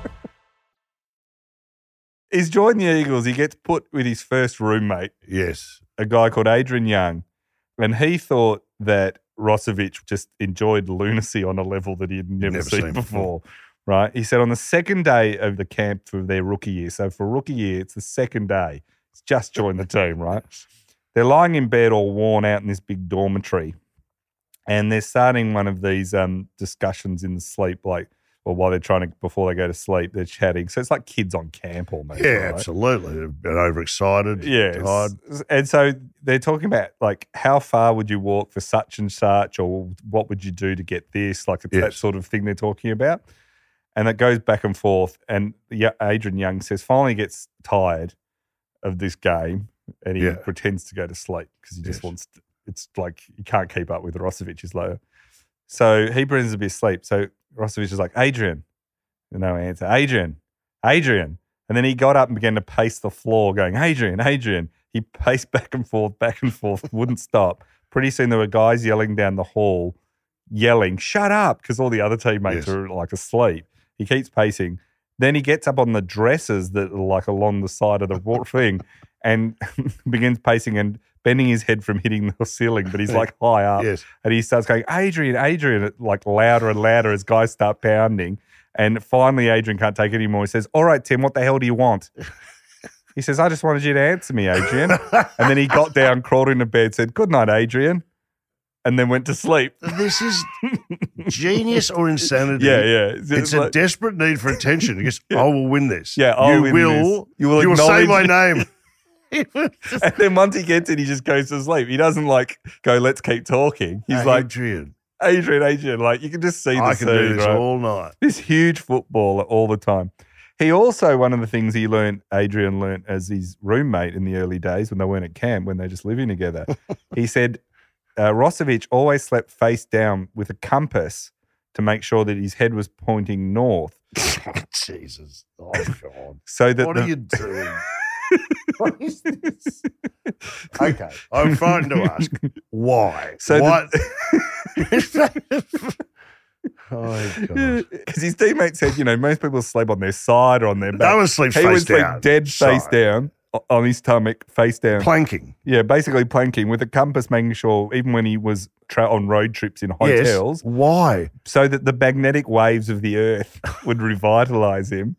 Speaker 1: He's joined the Eagles. He gets put with his first roommate,
Speaker 3: yes.
Speaker 1: a guy called Adrian Young, and he thought that Rosevich just enjoyed lunacy on a level that he had never,
Speaker 3: Never
Speaker 1: seen,
Speaker 3: seen
Speaker 1: before. right? He said on the second day of the camp for their rookie year, so for rookie year, it's the second day. He's just joined the team, right? They're lying in bed all worn out in this big dormitory, and they're starting one of these um, discussions in the sleep, like, or while they're trying to, before they go to sleep, they're chatting. So it's like kids on camp almost.
Speaker 3: Yeah,
Speaker 1: right?
Speaker 3: absolutely. They're a bit overexcited.
Speaker 1: Yes.
Speaker 3: Tired.
Speaker 1: And so they're talking about, like, how far would you walk for such and such, or what would you do to get this? Like, it's
Speaker 3: Yes.
Speaker 1: that sort of thing they're talking about. And it goes back and forth. And yeah, Adrian Young says finally gets tired of this game and he
Speaker 3: Yeah.
Speaker 1: pretends to go to sleep because he just
Speaker 3: Yes.
Speaker 1: wants to, it's like he can't keep up with Rosevic's low. So he pretends to be asleep. So Rosovic is like, Adrian. No answer. Adrian. Adrian. And then he got up and began to pace the floor going, Adrian, Adrian. He paced back and forth, back and forth, wouldn't stop. Pretty soon there were guys yelling down the hall, yelling, shut up, because all the other teammates
Speaker 3: Yes.
Speaker 1: are like asleep. He keeps pacing. Then he gets up on the dressers that are like along the side of the wa- thing and begins pacing and bending his head from hitting the ceiling, but he's like high up.
Speaker 3: Yes.
Speaker 1: And he starts going, Adrian, Adrian, like louder and louder as guys start pounding. And finally, Adrian can't take it anymore. He says, all right, Tim, what the hell do you want? He says, I just wanted you to answer me, Adrian. And then he got down, crawled into bed, said, good night, Adrian, and then went to sleep.
Speaker 3: This is genius or insanity.
Speaker 1: Yeah, yeah.
Speaker 3: It's,
Speaker 1: It's
Speaker 3: a
Speaker 1: like-
Speaker 3: desperate need for attention. He goes, I will win this.
Speaker 1: Yeah, I'll
Speaker 3: you
Speaker 1: win
Speaker 3: will,
Speaker 1: this. You will
Speaker 3: you will say
Speaker 1: acknowledge
Speaker 3: my
Speaker 1: it."
Speaker 3: name.
Speaker 1: And then once he gets it, he just goes to sleep. He doesn't like go, let's keep talking. He's like,
Speaker 3: Adrian,
Speaker 1: Adrian, Adrian. Like, you can just see the
Speaker 3: I can
Speaker 1: scene,
Speaker 3: do this
Speaker 1: right?
Speaker 3: all night.
Speaker 1: This huge footballer all the time. He also, one of the things he learned, Adrian learned as his roommate in the early days when they weren't at camp, when they were just living together, he said uh, Rosovic always slept face down with a compass to make sure that his head was pointing north.
Speaker 3: Jesus. Oh, God.
Speaker 1: So that
Speaker 3: What
Speaker 1: the,
Speaker 3: are you doing? What is this? Okay, I'm frightened to ask why.
Speaker 1: So
Speaker 3: what? Oh, God.
Speaker 1: Because his teammate said, you know, most people sleep on their side or on their back.
Speaker 3: No one sleeps
Speaker 1: he
Speaker 3: face
Speaker 1: would sleep
Speaker 3: down.
Speaker 1: dead face
Speaker 3: Side.
Speaker 1: down o- on his stomach, face down.
Speaker 3: Planking.
Speaker 1: Yeah, basically planking with a compass, making sure even when he was tra- on road trips in hotels,
Speaker 3: Yes. Why?
Speaker 1: so that the magnetic waves of the earth would revitalize him.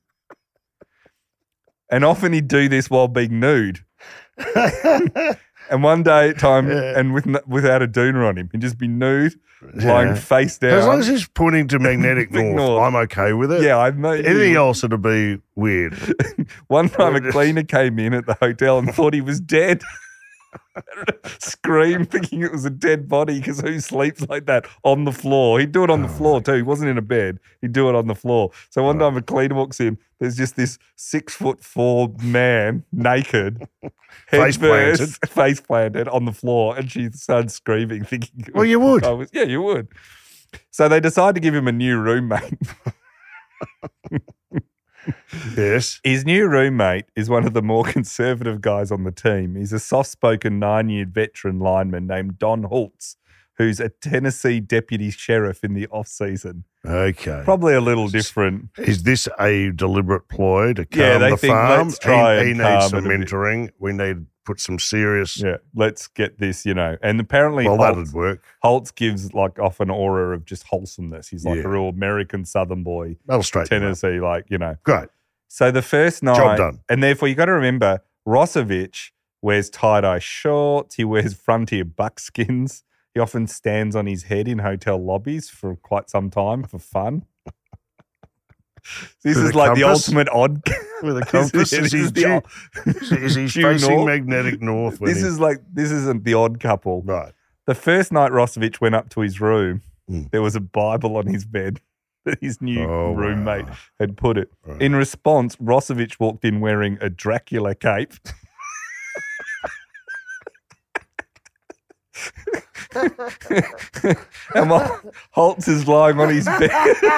Speaker 1: And often he'd do this while being nude. And one day at time,
Speaker 3: Yeah.
Speaker 1: and with n- without a doona on him, he'd just be nude, lying
Speaker 3: Yeah.
Speaker 1: face down.
Speaker 3: As long as he's pointing to magnetic north,
Speaker 1: North.
Speaker 3: I'm okay with it.
Speaker 1: yeah, I know.
Speaker 3: Anything else would be weird.
Speaker 1: One time a cleaner came in at the hotel and thought he was dead. Screamed, thinking it was a dead body because who sleeps like that on the floor? He'd do it on the floor too. He wasn't in a bed. He'd do it on the floor. So one time a cleaner walks in, there's just this six foot four man, naked, head
Speaker 3: Face planted.
Speaker 1: first, face planted on the floor, and she started screaming, thinking,
Speaker 3: Well, you would.
Speaker 1: I was, yeah, you would. So they decided to give him a new roommate.
Speaker 3: Yes.
Speaker 1: His new roommate is one of the more conservative guys on the team. He's a soft-spoken nine-year veteran lineman named Don Holtz, who's a Tennessee deputy sheriff in the off-season.
Speaker 3: Okay.
Speaker 1: Probably a little different.
Speaker 3: Is this a deliberate ploy to calm
Speaker 1: Yeah, they
Speaker 3: the
Speaker 1: think,
Speaker 3: farm?
Speaker 1: let's try
Speaker 3: he
Speaker 1: and
Speaker 3: he
Speaker 1: calm
Speaker 3: needs some
Speaker 1: it a bit.
Speaker 3: mentoring. We need to put some serious.
Speaker 1: Yeah, let's get this, you know. And apparently
Speaker 3: Well,
Speaker 1: Holtz,
Speaker 3: that'd work.
Speaker 1: Holtz gives like off an aura of just wholesomeness. He's like
Speaker 3: Yeah.
Speaker 1: a real American Southern boy,
Speaker 3: That'll straighten him up.
Speaker 1: Tennessee, like, you know.
Speaker 3: Great.
Speaker 1: So the first night,
Speaker 3: Job done.
Speaker 1: and therefore you got to remember, Rosovic wears tie-dye shorts. He wears frontier buckskins. He often stands on his head in hotel lobbies for quite some time for fun. This
Speaker 3: With
Speaker 1: is
Speaker 3: a
Speaker 1: like the
Speaker 3: compass?
Speaker 1: ultimate odd.
Speaker 3: With a
Speaker 1: This
Speaker 3: compass,
Speaker 1: is-
Speaker 3: is,
Speaker 1: this
Speaker 3: he
Speaker 1: is the
Speaker 3: due,
Speaker 1: ol-
Speaker 3: is he
Speaker 1: due
Speaker 3: facing
Speaker 1: north.
Speaker 3: magnetic north? When
Speaker 1: This
Speaker 3: he,
Speaker 1: is like this isn't the odd couple.
Speaker 3: right.
Speaker 1: The first night Rosovic went up to his room,
Speaker 3: Mm.
Speaker 1: there was a Bible on his bed that his new
Speaker 3: Oh,
Speaker 1: roommate
Speaker 3: wow.
Speaker 1: had put it.
Speaker 3: Right.
Speaker 1: In response, Rosovic walked in wearing a Dracula cape. And while Holtz is lying on his bed.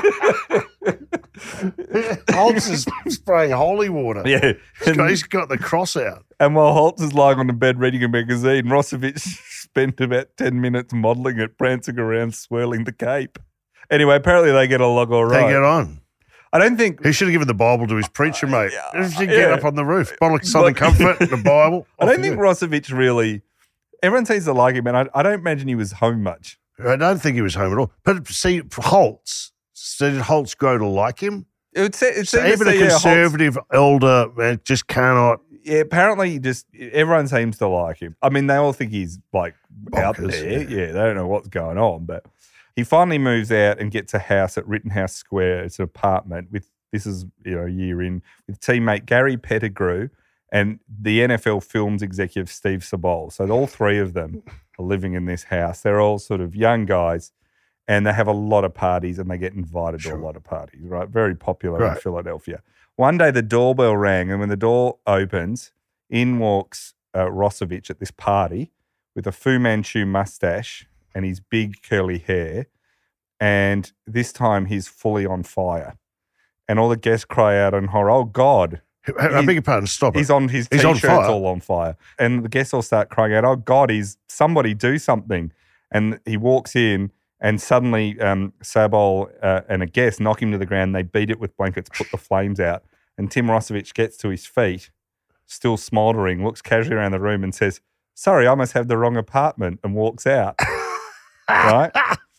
Speaker 3: Holtz is spraying holy water.
Speaker 1: Yeah.
Speaker 3: He's got,
Speaker 1: And,
Speaker 3: he's got the cross out.
Speaker 1: and while Holtz is lying on the bed reading a magazine, Rosovic spent about ten minutes modelling it, prancing around, swirling the cape. Anyway, apparently they get along all
Speaker 3: They
Speaker 1: right.
Speaker 3: get on.
Speaker 1: I don't think
Speaker 3: He should have given the Bible to his preacher, mate. He should get
Speaker 1: yeah.
Speaker 3: up on the roof, bottle of Southern
Speaker 1: But-
Speaker 3: Comfort, the Bible.
Speaker 1: I
Speaker 3: Off
Speaker 1: don't
Speaker 3: you
Speaker 1: think
Speaker 3: go.
Speaker 1: Rosovic really. Everyone seems to like him, and I, I don't imagine he was home much.
Speaker 3: I don't think he was home at all. But see, Holtz, So did Holtz grow to like him?
Speaker 1: It would say, it
Speaker 3: So
Speaker 1: seems
Speaker 3: even
Speaker 1: to
Speaker 3: a
Speaker 1: say, yeah, Holtz-
Speaker 3: conservative elder man, just cannot.
Speaker 1: yeah, apparently just everyone seems to like him. I mean, they all think he's like out
Speaker 3: Bonkers,
Speaker 1: there.
Speaker 3: yeah.
Speaker 1: Yeah. they don't know what's going on. But he finally moves out and gets a house at Rittenhouse Square. It's an apartment with, this is, you know, a year in, with teammate Gary Pettigrew and the N F L Films executive Steve Sabol. So all three of them are living in this house. They're all sort of young guys and they have a lot of parties and they get invited
Speaker 3: Sure.
Speaker 1: to a lot of parties, right? Very popular in
Speaker 3: Right.
Speaker 1: Philadelphia. One day the doorbell rang and when the door opens, in walks uh, Rosevich at this party with a Fu Manchu mustache and his big curly hair. And this time he's fully on fire. And all the guests cry out in horror, oh, God.
Speaker 3: I, I
Speaker 1: He-
Speaker 3: beg your pardon, stop
Speaker 1: He's
Speaker 3: it.
Speaker 1: on his
Speaker 3: He's on
Speaker 1: t-shirt's
Speaker 3: fire.
Speaker 1: all on fire. And the guests all start crying out, oh, God, he's somebody do something. And he walks in and suddenly um, Sabol uh, and a guest knock him to the ground. They beat it with blankets, put the flames out. And Tim Rosevich gets to his feet, still smouldering, looks casually around the room and says, sorry, I must have the wrong apartment, and walks out. Right?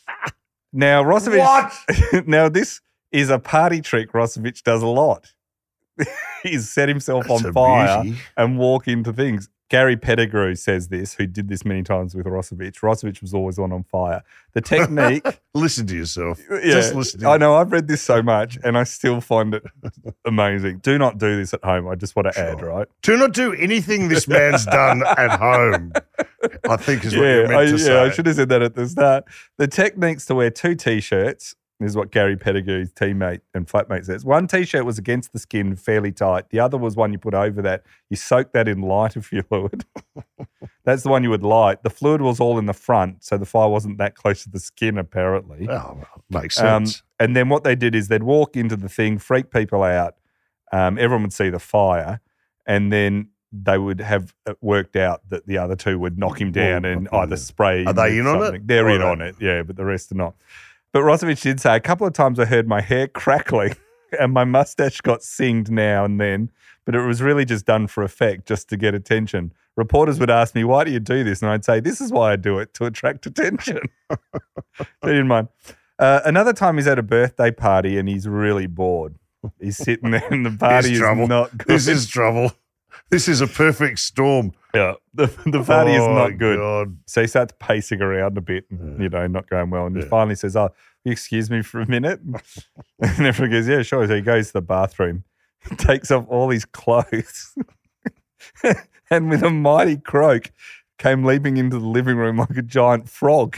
Speaker 1: Now, Rosevich... now, this is a party trick Rosevich does a lot. He's set himself
Speaker 3: That's
Speaker 1: on
Speaker 3: a
Speaker 1: fire
Speaker 3: beauty.
Speaker 1: and walk into things. Gary Pettigrew says this, who did this many times with Rosevich. Rosevich was always on on fire. The technique...
Speaker 3: Listen to yourself.
Speaker 1: Yeah,
Speaker 3: Just listen to
Speaker 1: I know, I've read this so much and I still find it amazing. Do not do this at home. I just want to add,
Speaker 3: Sure.
Speaker 1: right?
Speaker 3: Do not do anything this man's done at home, I think is what
Speaker 1: Yeah,
Speaker 3: you're meant
Speaker 1: I,
Speaker 3: to
Speaker 1: yeah,
Speaker 3: say.
Speaker 1: I should have said that at the start. The technique's to wear two T-shirts. This is what Gary Pettigrew's teammate and flatmate says. One T-shirt was against the skin, fairly tight. The other was one you put over that. You soak that in lighter fluid. That's the one you would light. The fluid was all in the front, so the fire wasn't that close to the skin, apparently.
Speaker 3: Oh, well, makes
Speaker 1: Um,
Speaker 3: sense.
Speaker 1: and then what they did is they'd walk into the thing, freak people out. Um, everyone would see the fire, and then they would have it worked out that the other two would knock him down
Speaker 3: Well,
Speaker 1: and
Speaker 3: well,
Speaker 1: either spray.
Speaker 3: are they
Speaker 1: him
Speaker 3: in
Speaker 1: with
Speaker 3: on it?
Speaker 1: something. They're
Speaker 3: Or
Speaker 1: in
Speaker 3: are
Speaker 1: on
Speaker 3: they-
Speaker 1: it, yeah, but the rest are not. But Rosevich did say a couple of times I heard my hair crackling and my mustache got singed now and then, but it was really just done for effect, just to get attention. Reporters would ask me, why do you do this? And I'd say, this is why I do it, to attract attention. They didn't mind. Uh, another time he's at a birthday party and he's really bored. He's sitting there and the party
Speaker 3: Here's
Speaker 1: is
Speaker 3: trouble.
Speaker 1: not good.
Speaker 3: This is trouble. This is a perfect storm.
Speaker 1: yeah, the, the party is
Speaker 3: Oh,
Speaker 1: not good.
Speaker 3: God.
Speaker 1: So he starts pacing around a bit, and, you know, not going well. And he
Speaker 3: Yeah.
Speaker 1: finally says, oh, you excuse me for a minute? And everyone goes, yeah, sure. So he goes to the bathroom, takes off all his clothes, and with a mighty croak, came leaping into the living room like a giant frog.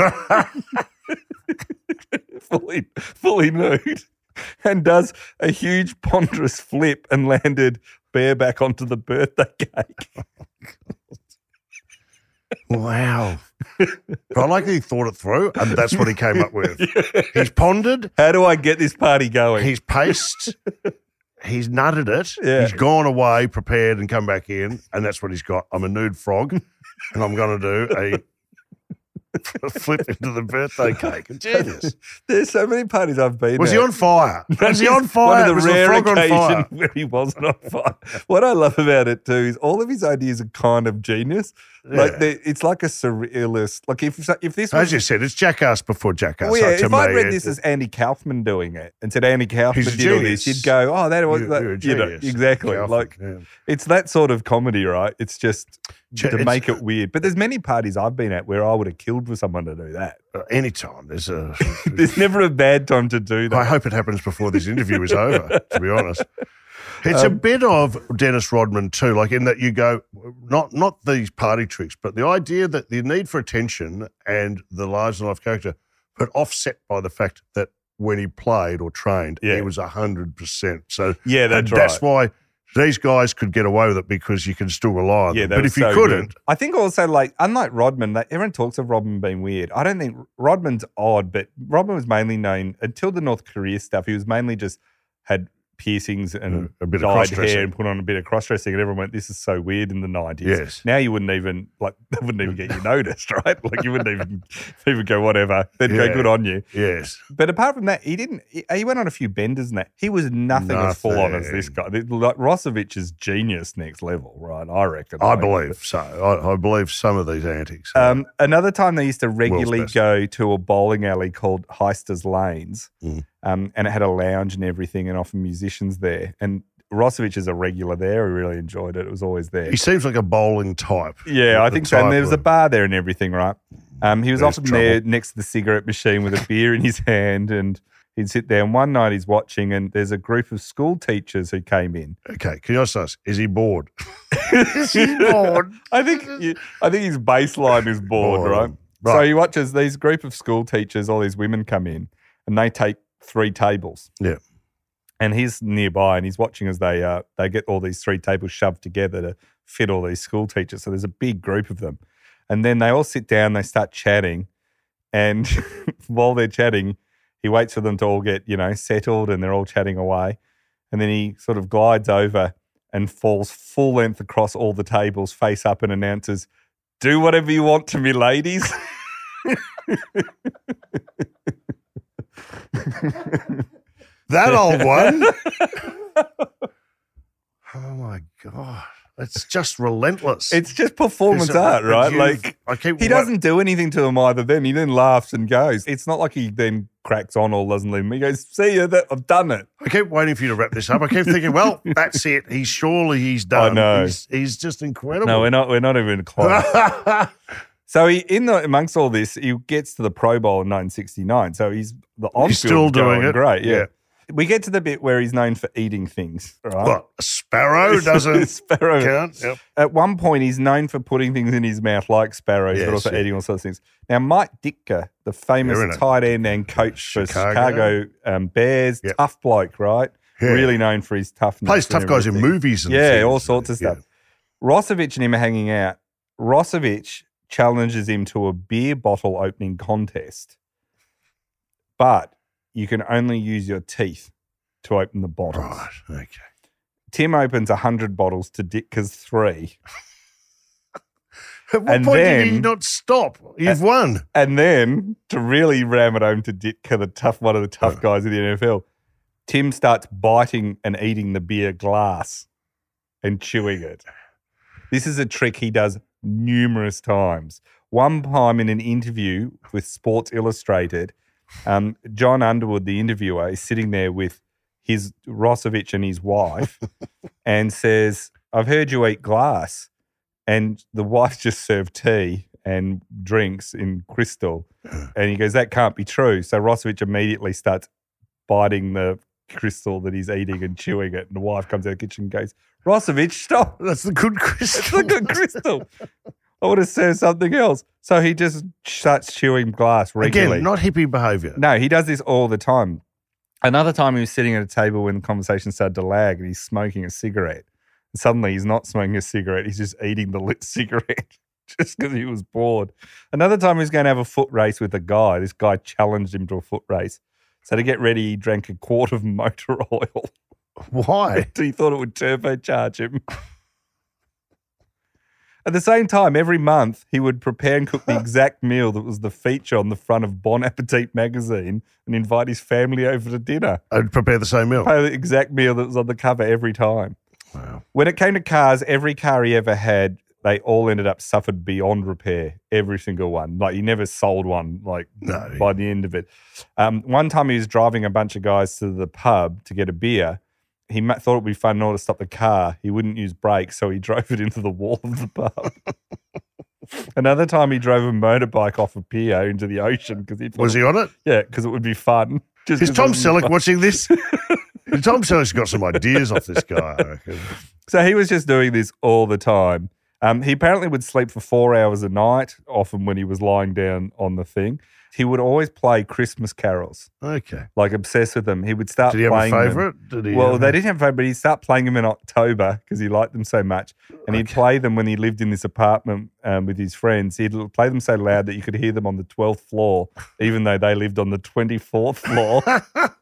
Speaker 1: fully, fully nude. And does a huge ponderous flip and landed bareback onto the birthday cake.
Speaker 3: Wow. But I like that he thought it through, and that's what he came up with. He's pondered,
Speaker 1: How do I get this party going?
Speaker 3: he's paced, he's nutted it,
Speaker 1: Yeah.
Speaker 3: he's gone away, prepared, and come back in, and that's what he's got. I'm a nude frog, and I'm going to do a flip into the birthday cake. Genius.
Speaker 1: There's so many parties I've been
Speaker 3: Was
Speaker 1: at.
Speaker 3: he on fire? Was he
Speaker 1: That
Speaker 3: on
Speaker 1: is
Speaker 3: fire?
Speaker 1: One of the
Speaker 3: Was
Speaker 1: rare
Speaker 3: the frog on
Speaker 1: occasions
Speaker 3: fire?
Speaker 1: where he wasn't on fire. What I love about it too is all of his ideas are kind of genius. Like
Speaker 3: Yeah.
Speaker 1: they- it's like a surrealist. Like if if this
Speaker 3: As
Speaker 1: was
Speaker 3: you said, it's Jackass before Jackass.
Speaker 1: well, yeah,
Speaker 3: So to
Speaker 1: if I
Speaker 3: me,
Speaker 1: read
Speaker 3: it-
Speaker 1: this as Andy Kaufman doing it and said Andy Kaufman
Speaker 3: He's a
Speaker 1: did all this,
Speaker 3: genius.
Speaker 1: you'd go, oh, that was
Speaker 3: you-
Speaker 1: that,
Speaker 3: you're a
Speaker 1: you know,
Speaker 3: genius.
Speaker 1: exactly.
Speaker 3: Kaufman,
Speaker 1: Like
Speaker 3: yeah.
Speaker 1: it's that sort of comedy, right? It's just
Speaker 3: Ch-
Speaker 1: to
Speaker 3: it's-
Speaker 1: make it weird. But there's many parties I've been at where I would have killed for someone to do that.
Speaker 3: Uh, anytime there's a.
Speaker 1: There's never a bad time to do that.
Speaker 3: I hope it happens before this interview is over, to be honest. It's
Speaker 1: Um,
Speaker 3: a bit of Dennis Rodman too, like in that you go, not not these party tricks, but the idea that the need for attention and the large than life character, but offset by the fact that when he played or trained,
Speaker 1: Yeah.
Speaker 3: he was one hundred percent. So
Speaker 1: Yeah, that's
Speaker 3: and that's
Speaker 1: right.
Speaker 3: why these guys could get away with it because you can still rely on
Speaker 1: Yeah,
Speaker 3: them.
Speaker 1: that
Speaker 3: But
Speaker 1: was
Speaker 3: if you
Speaker 1: so
Speaker 3: couldn't,
Speaker 1: good. I think also like unlike Rodman, like everyone talks of Rodman being weird. I don't think Rodman's odd, but Rodman was mainly known until the North Korea stuff. He was mainly just had piercings and
Speaker 3: A bit of
Speaker 1: dyed
Speaker 3: cross-dressing.
Speaker 1: hair and put on a bit of cross-dressing, and everyone went, this is so weird in the nineties.
Speaker 3: Yes.
Speaker 1: Now you wouldn't even, like, that wouldn't even get you noticed, right? Like, you wouldn't even, even go, whatever. They'd
Speaker 3: Yeah.
Speaker 1: go, good on you.
Speaker 3: Yes.
Speaker 1: But apart from that, he didn't, he, he went on a few benders and that. He was nothing, as full on as this guy. Like, Rossovich is genius next level, right? I reckon.
Speaker 3: I
Speaker 1: Like,
Speaker 3: believe so. I, I believe some of these antics.
Speaker 1: Um, another time they used to regularly
Speaker 3: best.
Speaker 1: go to a bowling alley called Heister's Lanes,
Speaker 3: Mm.
Speaker 1: um, and it had a lounge and everything, and often musicians there. And Rossovich is a regular there. He really enjoyed it. It was always there.
Speaker 3: he seems like a bowling type.
Speaker 1: Yeah, I
Speaker 3: The
Speaker 1: think so. And
Speaker 3: type
Speaker 1: there was a
Speaker 3: of-
Speaker 1: bar there and everything, right? Um, he was
Speaker 3: There's
Speaker 1: often there
Speaker 3: trouble.
Speaker 1: next to the cigarette machine with a beer in his hand, and he'd sit there. And one night he's watching, and there's a group of school teachers who came in.
Speaker 3: Okay, can you ask us, is he bored? is he bored?
Speaker 1: I think you- I think his baseline is bored,
Speaker 3: Bored.
Speaker 1: right?
Speaker 3: Right.
Speaker 1: So he watches these group of school teachers, all these women come in, and they take three tables.
Speaker 3: Yeah.
Speaker 1: And he's nearby, and he's watching as they uh, they get all these three tables shoved together to fit all these school teachers. So there's a big group of them, and then they all sit down, they start chatting, and while they're chatting, he waits for them to all get you know settled, and they're all chatting away, and then he sort of glides over and falls full length across all the tables, face up, and announces, "Do whatever you want to me, ladies."
Speaker 3: That old one? Oh, my God. It's just relentless.
Speaker 1: It's just performance
Speaker 3: It's a-
Speaker 1: art, right?
Speaker 3: you-
Speaker 1: Like
Speaker 3: I keep
Speaker 1: he
Speaker 3: wa-
Speaker 1: doesn't do anything to them either. Then he then laughs and goes. It's not like he then cracks on or doesn't leave him. He goes, "See you, that I've done it."
Speaker 3: I keep waiting for you to wrap this up. I keep thinking, well, that's it. He's surely he's done.
Speaker 1: I know.
Speaker 3: He's, he's just incredible.
Speaker 1: No, we're not. We're not even close. So he, in the amongst all this, he gets to the Pro Bowl in nineteen sixty-nine. So he's the on
Speaker 3: He's still doing it.
Speaker 1: great. Yeah.
Speaker 3: Yeah.
Speaker 1: We get to the bit where he's known for eating things, right?
Speaker 3: What, a sparrow doesn't
Speaker 1: Sparrow.
Speaker 3: count? Yep.
Speaker 1: At one point, he's known for putting things in his mouth like sparrows,
Speaker 3: Yes,
Speaker 1: but also
Speaker 3: yeah.
Speaker 1: eating all sorts of things. Now, Mike Ditka, the famous
Speaker 3: They're in it.
Speaker 1: tight end and coach for
Speaker 3: Chicago.
Speaker 1: Chicago um, Bears,
Speaker 3: Yep.
Speaker 1: tough bloke, right?
Speaker 3: Yeah.
Speaker 1: Really known for his toughness.
Speaker 3: Plays
Speaker 1: and
Speaker 3: tough guys in
Speaker 1: everything.
Speaker 3: movies and
Speaker 1: Yeah,
Speaker 3: things.
Speaker 1: all sorts of
Speaker 3: Yeah.
Speaker 1: stuff. Rossovich and him are hanging out. Rossovich challenges him to a beer bottle opening contest, but you can only use your teeth to open the bottles.
Speaker 3: Right, okay.
Speaker 1: Tim opens one hundred bottles to Ditka's three.
Speaker 3: At what
Speaker 1: And
Speaker 3: point did he
Speaker 1: then-
Speaker 3: not stop? You've won.
Speaker 1: And then to really ram it home to Ditka, the tough one of the tough guys in the N F L, Tim starts biting and eating the beer glass and chewing it. This is a trick he does numerous times. One time in an interview with Sports Illustrated, um, John Underwood, the interviewer, is sitting there with his Rossovich and his wife and says, "I've heard you eat glass." And the wife just served tea and drinks in crystal. And he goes, "That can't be true." So Rossovich immediately starts biting the crystal that he's eating and chewing it. And the wife comes out of the kitchen and goes, "Rossovich, stop.
Speaker 3: That's the good
Speaker 1: It's
Speaker 3: crystal.
Speaker 1: a good crystal. I would have served something else." So he just starts chewing glass regularly.
Speaker 3: Again, not hippie behaviour.
Speaker 1: No, he does this all the time. Another time he was sitting at a table when the conversation started to lag and he's smoking a cigarette. And suddenly he's not smoking a cigarette, he's just eating the lit cigarette just because he was bored. Another time he was going to have a foot race with a guy. This guy challenged him to a foot race. So to get ready, he drank a quart of motor oil.
Speaker 3: Why?
Speaker 1: He thought it would turbocharge him. At the same time, every month he would prepare and cook the exact meal that was the feature on the front of Bon Appetit magazine and invite his family over to dinner.
Speaker 3: I'd prepare the same meal.
Speaker 1: Pay the exact meal that was on the cover every time.
Speaker 3: Wow.
Speaker 1: When it came to cars, every car he ever had, they all ended up suffered beyond repair. Every single one. Like he never sold one. Like
Speaker 3: No.
Speaker 1: by the end of it. Um, one time he was driving a bunch of guys to the pub to get a beer. He ma- thought it would be fun in order to stop the car. He wouldn't use brakes, so he drove it into the wall of the pub. Another time he drove a motorbike off a pier into the ocean because he thought
Speaker 3: Was he on it?
Speaker 1: yeah, because it would be fun. Just
Speaker 3: Is
Speaker 1: 'cause it
Speaker 3: Tom
Speaker 1: would be
Speaker 3: Selleck
Speaker 1: fun.
Speaker 3: watching this? Tom Selleck's got some ideas off this guy, I reckon.
Speaker 1: So he was just doing this all the time. Um, he apparently would sleep for four hours a night, often when he was lying down on the thing. He would always play Christmas carols,
Speaker 3: Okay.
Speaker 1: like obsessed with them. He would start
Speaker 3: Did he have a
Speaker 1: playing them.
Speaker 3: favourite? Did he
Speaker 1: Well,
Speaker 3: have
Speaker 1: they
Speaker 3: a-
Speaker 1: didn't have a favourite, but he'd start playing them in October because he liked them so much. And he'd play them when he lived in this apartment um, with his friends. He'd l- play them so loud that you could hear them on the twelfth floor, even though they lived on the twenty-fourth floor.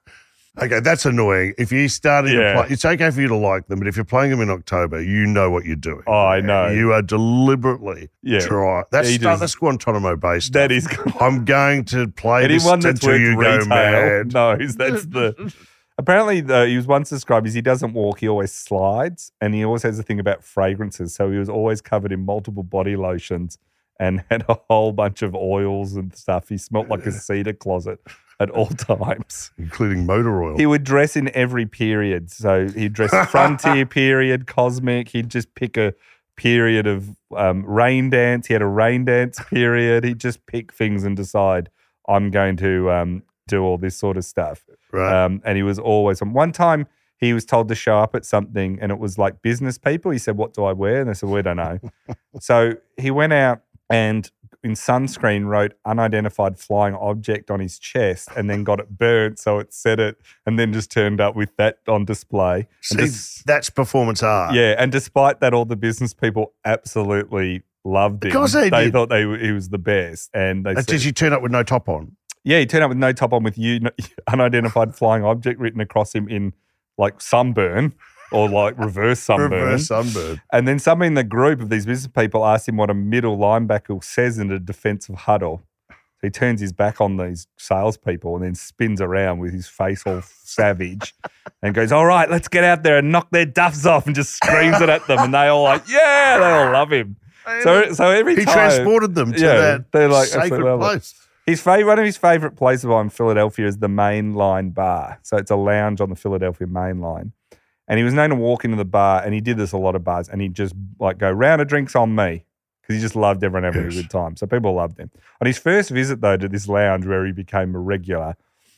Speaker 3: Okay, that's annoying. If you started
Speaker 1: Yeah.
Speaker 3: to play, it's okay for you to like them, but if you're playing them in October, you know what you're doing.
Speaker 1: Oh, I know.
Speaker 3: You are deliberately
Speaker 1: Yeah.
Speaker 3: trying. That's,
Speaker 1: He
Speaker 3: stuff-
Speaker 1: just-
Speaker 3: that's Guantanamo Bay stuff.
Speaker 1: That is
Speaker 3: I'm going to play
Speaker 1: anyone
Speaker 3: this
Speaker 1: that's
Speaker 3: until
Speaker 1: worked
Speaker 3: you go
Speaker 1: retail
Speaker 3: mad.
Speaker 1: knows that's the. Apparently, though, he was once described as he doesn't walk, he always slides, and he always has a thing about fragrances. So he was always covered in multiple body lotions and had a whole bunch of oils and stuff. He smelt like a cedar closet at all times.
Speaker 3: Including motor oil.
Speaker 1: He would dress in every period. So he'd dress frontier period, cosmic. He'd just pick a period of um, rain dance. He had a rain dance period. He'd just pick things and decide, I'm going to um, do all this sort of stuff.
Speaker 3: right.
Speaker 1: Um, and he was always on. One time he was told to show up at something and it was like business people. He said, what do I wear? And they said, we don't know. So he went out and in sunscreen wrote unidentified flying object on his chest and then got it burnt. So it said it and then just turned up with that on display.
Speaker 3: See,
Speaker 1: And dis-
Speaker 3: that's performance art.
Speaker 1: yeah. And despite that, all the business people absolutely loved him.
Speaker 3: Because they did.
Speaker 1: thought they, he was the best. And they
Speaker 3: And
Speaker 1: said,
Speaker 3: did you turn up with no top on?
Speaker 1: yeah, he turned up with no top on with you, unidentified flying object written across him in like sunburn or like reverse sunburn.
Speaker 3: Reverse sunburn.
Speaker 1: And then somebody in the group of these business people asked him what a middle linebacker says in a defensive huddle. So he turns his back on these salespeople and then spins around with his face all savage and goes, all right, let's get out there and knock their duffs off, and just screams it at them. And they all like, yeah, they all love him. So, so every
Speaker 3: He
Speaker 1: time.
Speaker 3: transported them to
Speaker 1: Yeah,
Speaker 3: that
Speaker 1: they're like,
Speaker 3: sacred
Speaker 1: absolutely love it.
Speaker 3: place.
Speaker 1: His favorite, one of his favorite places in Philadelphia is the Main Line Bar. So it's a lounge on the Philadelphia Main Line. And he was known to walk into the bar, and he did this a lot of bars, and he'd just like go, round of drinks on me, because he just loved everyone having
Speaker 3: Yes.
Speaker 1: a good time. So people loved him. On his first visit, though, to this lounge where he became a regular,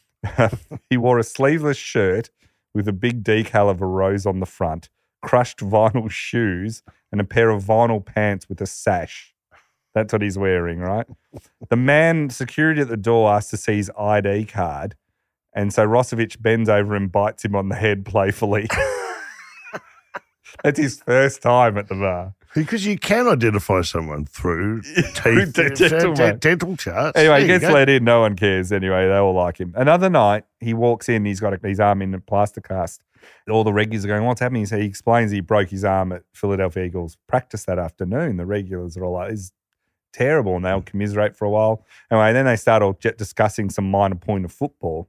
Speaker 1: he wore a sleeveless shirt with a big decal of a rose on the front, crushed vinyl shoes, and a pair of vinyl pants with a sash. That's what he's wearing, right? The man, security at the door, asked to see his I D card. And so Rosevich bends over and bites him on the head playfully. That's his first time at the bar.
Speaker 3: Because you can identify someone through
Speaker 1: Through
Speaker 3: teeth,
Speaker 1: the dental
Speaker 3: dental,
Speaker 1: mark.
Speaker 3: dental charts.
Speaker 1: Anyway, he
Speaker 3: There you
Speaker 1: gets
Speaker 3: go.
Speaker 1: let in. No one cares anyway. They all like him. Another night, he walks in. He's got a, his arm in a plaster cast. All the regulars are going, what's happening? So he explains he broke his arm at Philadelphia Eagles practice that afternoon. The regulars are all like, it's terrible. And they'll commiserate for a while. Anyway, then they start all j- discussing some minor point of football.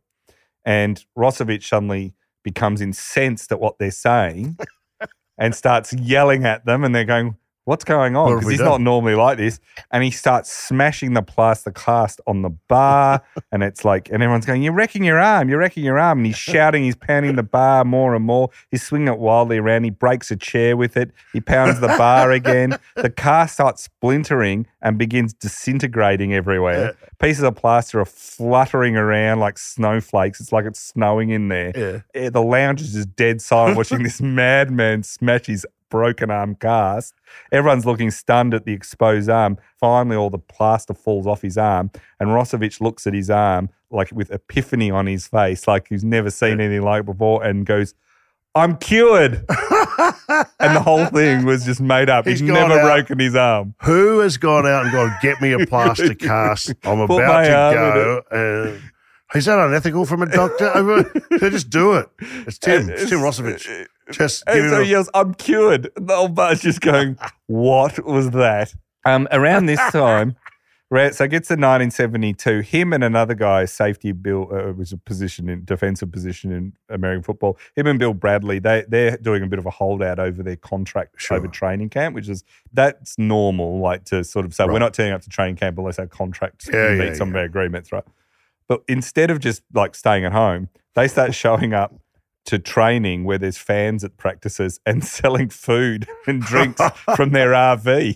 Speaker 1: And Rosevich suddenly becomes incensed at what they're saying and starts yelling at them. And they're going, what's going on?
Speaker 3: What have
Speaker 1: Because
Speaker 3: we
Speaker 1: he's
Speaker 3: done?
Speaker 1: not normally like this. And he starts smashing the plaster cast on the bar. And it's like, and everyone's going, you're wrecking your arm. You're wrecking your arm. And he's shouting, he's pounding the bar more and more. He's swinging it wildly around. He breaks a chair with it. He pounds the bar again. The cast starts splintering and begins disintegrating everywhere. Pieces of plaster are fluttering around like snowflakes. It's like it's snowing in there.
Speaker 3: Yeah.
Speaker 1: Eh, The lounge is just dead silent watching this madman smash his broken arm cast. Everyone's looking stunned at the exposed arm. Finally, all the plaster falls off his arm, and Rosevich looks at his arm like with epiphany on his face, like he's never seen anything like it before, and goes, I'm cured. And the whole thing was just made up.
Speaker 3: He's
Speaker 1: He'd
Speaker 3: gone
Speaker 1: never
Speaker 3: out.
Speaker 1: broken his arm.
Speaker 3: Who has gone out and gone, get me a plaster cast? I'm
Speaker 1: Put
Speaker 3: about
Speaker 1: my
Speaker 3: to
Speaker 1: arm
Speaker 3: go. Uh, is that unethical from a doctor? So just do it. It's Tim. It's Tim Rosevich. Just give
Speaker 1: And
Speaker 3: him
Speaker 1: so
Speaker 3: a,
Speaker 1: he yells, I'm cured. And the whole bar's just going, what was that? Um, around this time, right, so it gets to nineteen seventy-two, him and another guy, safety Bill, uh, was a position in defensive position in American football. Him and Bill Bradley, they they're doing a bit of a holdout over their contract
Speaker 3: Sure.
Speaker 1: over training camp, which is that's normal. Like to sort of say we're
Speaker 3: Right.
Speaker 1: not turning up to training camp unless our contract
Speaker 3: Yeah,
Speaker 1: meets
Speaker 3: yeah,
Speaker 1: some of
Speaker 3: yeah.
Speaker 1: our agreements, right? But instead of just like staying at home, they start showing up to training where there's fans at practices and selling food and drinks from their R V.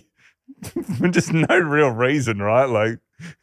Speaker 1: For just no real reason, right? Like,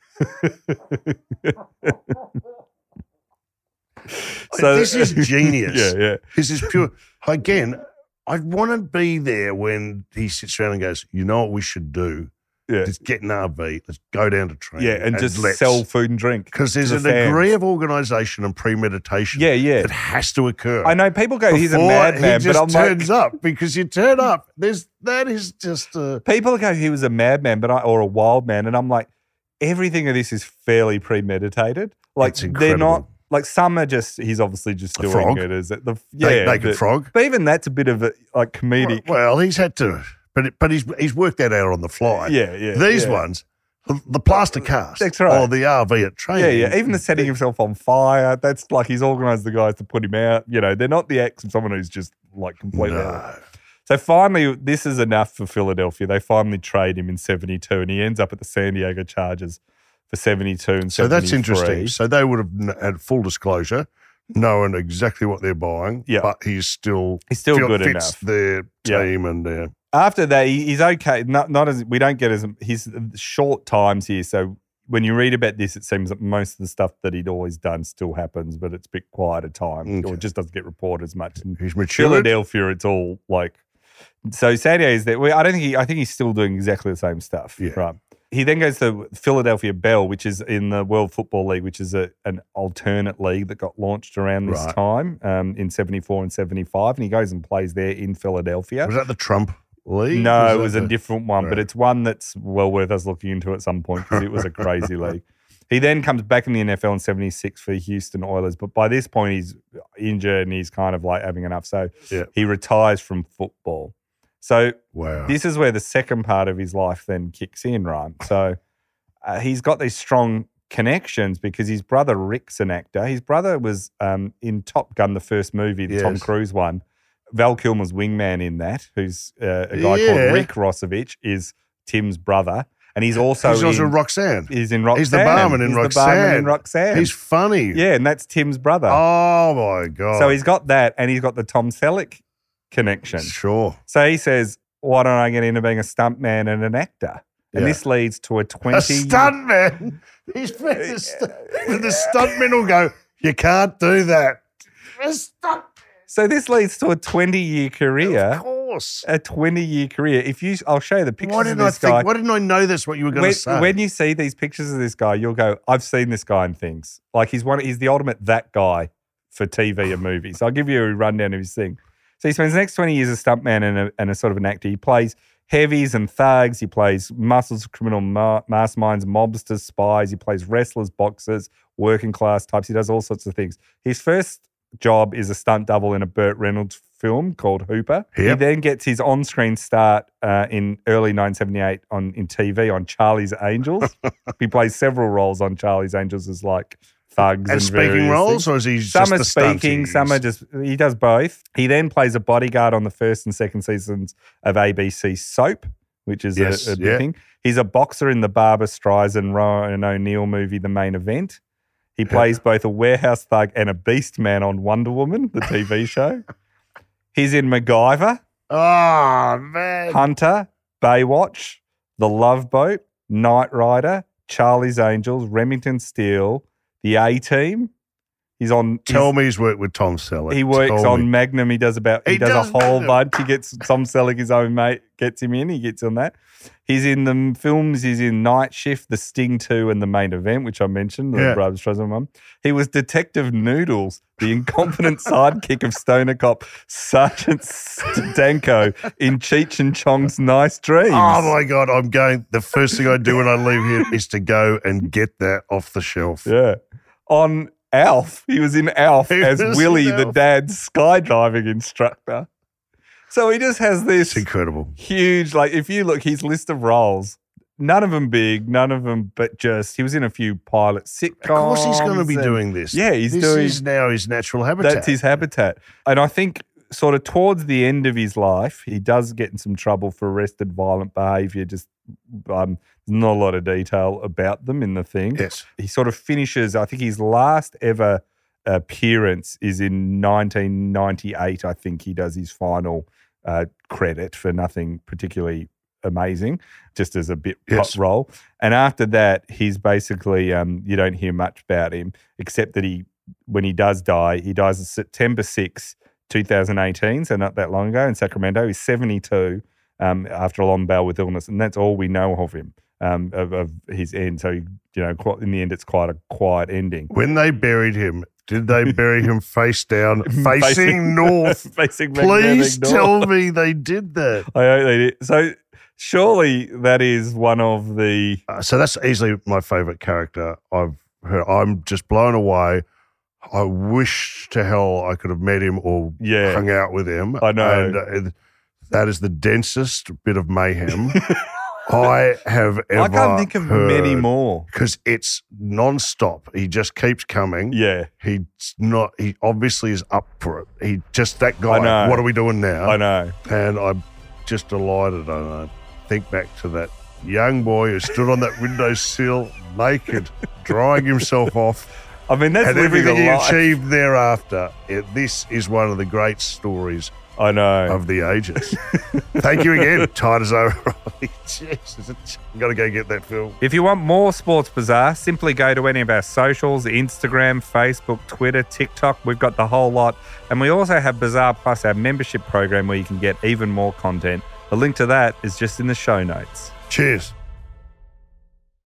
Speaker 1: so
Speaker 3: this is genius.
Speaker 1: Yeah, yeah.
Speaker 3: This is pure. Again, I want to be there when he sits around and goes, you know what we should do?
Speaker 1: Yeah.
Speaker 3: Let's get an R V. Let's go down to training.
Speaker 1: Yeah, and just
Speaker 3: let's-
Speaker 1: sell food and drink.
Speaker 3: Because there's
Speaker 1: to
Speaker 3: a
Speaker 1: the fans.
Speaker 3: degree of organisation and premeditation
Speaker 1: Yeah, yeah.
Speaker 3: that has to occur.
Speaker 1: I know people go, he's a
Speaker 3: before
Speaker 1: madman,
Speaker 3: he
Speaker 1: but
Speaker 3: just
Speaker 1: I'm like,
Speaker 3: turns up because you turn up. There's that is just uh,
Speaker 1: people go, he was a madman, but I, or a wild man, and I'm like, everything of this is fairly premeditated. Like
Speaker 3: It's
Speaker 1: they're
Speaker 3: incredible.
Speaker 1: not like some are just, he's obviously just
Speaker 3: A
Speaker 1: doing
Speaker 3: frog.
Speaker 1: it as it. The, yeah,
Speaker 3: Naked naked
Speaker 1: but,
Speaker 3: frog.
Speaker 1: But even that's a bit of a like comedic.
Speaker 3: Well, he's had to, but it, but he's he's worked that out on the fly.
Speaker 1: Yeah, yeah,
Speaker 3: These
Speaker 1: yeah.
Speaker 3: ones, the, the plaster cast,
Speaker 1: That's right.
Speaker 3: or the R V at training.
Speaker 1: Yeah, yeah. Even the setting himself on fire, that's like he's organised the guys to put him out. You know, they're not the acts of someone who's just like completely.
Speaker 3: No.
Speaker 1: So finally, this is enough for Philadelphia. They finally trade him in seventy-two, and he ends up at the San Diego Chargers for seventy-two and
Speaker 3: So that's
Speaker 1: seventy-three.
Speaker 3: interesting. So they would have kn- had full disclosure, knowing exactly what they're buying.
Speaker 1: Yeah.
Speaker 3: but he's still
Speaker 1: He's still
Speaker 3: feel-
Speaker 1: good
Speaker 3: fits
Speaker 1: enough.
Speaker 3: their
Speaker 1: Yeah.
Speaker 3: team and their.
Speaker 1: After that, he, he's okay. Not, not as we don't get as his short times here. So when you read about this, it seems that most of the stuff that he'd always done still happens, but it's a bit quieter time, or
Speaker 3: Okay.
Speaker 1: it just doesn't get reported as much. In
Speaker 3: He's matured.
Speaker 1: Philadelphia, it's all like. So San Diego is there. Well, I don't think he. I think he's still doing exactly the same stuff.
Speaker 3: Yeah.
Speaker 1: Right. He then goes to Philadelphia Bell, which is in the World Football League, which is a, an alternate league that got launched around this
Speaker 3: Right.
Speaker 1: time um, in seventy-four and seventy-five, and he goes and plays there in Philadelphia.
Speaker 3: Was that the Trump league?
Speaker 1: No,
Speaker 3: Was
Speaker 1: it
Speaker 3: that
Speaker 1: was a
Speaker 3: the-
Speaker 1: different one, but
Speaker 3: Right.
Speaker 1: it's one that's well worth us looking into at some point because it was a crazy league. He then comes back in the N F L in seventy-six for Houston Oilers, but by this point he's injured and he's kind of like having enough. So
Speaker 3: Yeah.
Speaker 1: he retires from football. So
Speaker 3: Wow.
Speaker 1: this is where the second part of his life then kicks in, right? So uh, he's got these strong connections because his brother Rick's an actor. His brother was um, in Top Gun, the first movie, the Tom
Speaker 3: Yes.
Speaker 1: Cruise one. Val Kilmer's wingman in that, who's uh, a guy
Speaker 3: Yeah.
Speaker 1: called Rick Rossovich, is Tim's brother. And he's also
Speaker 3: he's also
Speaker 1: in,
Speaker 3: Roxanne.
Speaker 1: he's in Roxanne.
Speaker 3: He's the barman in
Speaker 1: He's
Speaker 3: Roxanne.
Speaker 1: the barman in Roxanne.
Speaker 3: He's funny.
Speaker 1: yeah, and that's Tim's brother.
Speaker 3: Oh my god.
Speaker 1: So he's got that, and he's got the Tom Selleck connection.
Speaker 3: sure.
Speaker 1: So he says, why don't I get into being a stuntman and an actor? And
Speaker 3: Yeah.
Speaker 1: this leads to a
Speaker 3: A
Speaker 1: twenty.
Speaker 3: stuntman. He's been the, st- the stuntman will go. You can't do that. A stunt.
Speaker 1: So this leads to a twenty-year
Speaker 3: Of
Speaker 1: career.
Speaker 3: course.
Speaker 1: A twenty-year career. If you, I'll show you the pictures
Speaker 3: Why
Speaker 1: of
Speaker 3: didn't I
Speaker 1: this
Speaker 3: think?
Speaker 1: guy.
Speaker 3: Why didn't I know this? What you were going
Speaker 1: When,
Speaker 3: to say?
Speaker 1: when you see these pictures of this guy, you'll go, I've seen this guy in things. Like he's one. He's the ultimate that guy for T V and movies. I'll give you a rundown of his thing. So he spends the next twenty years as a stuntman and a, and a sort of an actor. He plays heavies and thugs. He plays muscles, criminal ma- masterminds, mobsters, spies. He plays wrestlers, boxers, working class types. He does all sorts of things. His first job is a stunt double in a Burt Reynolds film called Hooper. He
Speaker 3: Yep.
Speaker 1: then gets his on-screen start uh, in early nineteen seventy-eight on in T V on Charlie's Angels. He plays several roles on Charlie's Angels as like thugs and,
Speaker 3: and speaking
Speaker 1: various
Speaker 3: roles,
Speaker 1: things.
Speaker 3: or is he
Speaker 1: Some
Speaker 3: just
Speaker 1: are
Speaker 3: the stunt
Speaker 1: speaking,
Speaker 3: he
Speaker 1: some are
Speaker 3: is?
Speaker 1: just, he does both. He then plays a bodyguard on the first and second seasons of A B C Soap, which is
Speaker 3: Yes,
Speaker 1: a, a big
Speaker 3: yeah.
Speaker 1: thing. He's a boxer in the Barbara Streisand Ryan O'Neill movie, The Main Event. He plays both a warehouse thug and a beast man on Wonder Woman, the T V show. He's in MacGyver,
Speaker 3: Oh man.
Speaker 1: Hunter, Baywatch, The Love Boat, Knight Rider, Charlie's Angels, Remington Steele, The A-Team. He's on.
Speaker 3: Tell
Speaker 1: he's-
Speaker 3: me he's worked with Tom Selleck.
Speaker 1: He works
Speaker 3: Tell
Speaker 1: on
Speaker 3: me.
Speaker 1: Magnum. He does about. He,
Speaker 3: He
Speaker 1: does,
Speaker 3: does
Speaker 1: a whole
Speaker 3: Magnum.
Speaker 1: bunch. He gets Tom Selleck, his own mate, gets him in. He gets on that. He's in the films. He's in Night Shift, The Sting two, and The Main Event, which I mentioned. The
Speaker 3: Yeah.
Speaker 1: Barbra Streisand one. He was Detective Noodles, the incompetent sidekick of stoner cop Sergeant Danko in Cheech and Chong's Nice Dreams.
Speaker 3: Oh my god! I'm going. The first thing I do when I leave here is to go and get that off the shelf.
Speaker 1: Yeah. On Alf. He was in Alf
Speaker 3: He
Speaker 1: as
Speaker 3: was
Speaker 1: Willie,
Speaker 3: in
Speaker 1: the
Speaker 3: Alf.
Speaker 1: dad's skydiving instructor. So he just has this
Speaker 3: It's incredible.
Speaker 1: huge, like, if you look, his list of roles, none of them big, none of them, but just, he was in a few pilot sitcoms.
Speaker 3: Of course, he's going to be
Speaker 1: and-
Speaker 3: doing this.
Speaker 1: Yeah, he's
Speaker 3: this
Speaker 1: doing-
Speaker 3: is now his natural habitat.
Speaker 1: That's his habitat. And I think sort of towards the end of his life, he does get in some trouble for arrested violent behaviour. Just um, not a lot of detail about them in the thing.
Speaker 3: Yes.
Speaker 1: He sort of finishes, I think his last ever appearance is in nineteen ninety-eight. I think he does his final uh, credit for nothing particularly amazing, just as a bit
Speaker 3: Yes.
Speaker 1: pop role. And after that, he's basically, um, you don't hear much about him, except that he, when he does die, he dies on September sixth, twenty eighteen, so not that long ago in Sacramento. He's seventy-two um, after a long battle with illness, and that's all we know of him, um, of, of his end. So, you know, quite, in the end, it's quite a quiet ending.
Speaker 3: When they buried him, did they bury him face down, facing,
Speaker 1: Facing-
Speaker 3: north?
Speaker 1: Facing
Speaker 3: Please
Speaker 1: magnetic north.
Speaker 3: tell me they did that.
Speaker 1: I hope they did. So surely that is one of the
Speaker 3: Uh, so that's easily my favourite character I've heard. I'm just blown away. I wish to hell I could have met him or
Speaker 1: Yeah.
Speaker 3: hung out with him.
Speaker 1: I know.
Speaker 3: And uh, that is the densest bit of mayhem I have ever
Speaker 1: I can't think of many more.
Speaker 3: because it's non-stop. He just keeps coming.
Speaker 1: Yeah,
Speaker 3: He's not, he obviously is up for it. He just, that guy,
Speaker 1: I know.
Speaker 3: what are we doing now?
Speaker 1: I know.
Speaker 3: And I'm just delighted. And I think back to that young boy who stood on that windowsill naked, drying himself off.
Speaker 1: I mean, that's
Speaker 3: And
Speaker 1: living
Speaker 3: everything
Speaker 1: a
Speaker 3: he
Speaker 1: life.
Speaker 3: achieved thereafter. It, this is one of the great stories
Speaker 1: I know.
Speaker 3: of the ages. Thank you again, Titus O'Reilly. Jesus, I've got to go get that film.
Speaker 1: If you want more Sports Bazaar, simply go to any of our socials, Instagram, Facebook, Twitter, TikTok. We've got the whole lot. And we also have Bazaar Plus, our membership program where you can get even more content. The link to that is just in the show notes.
Speaker 3: Cheers.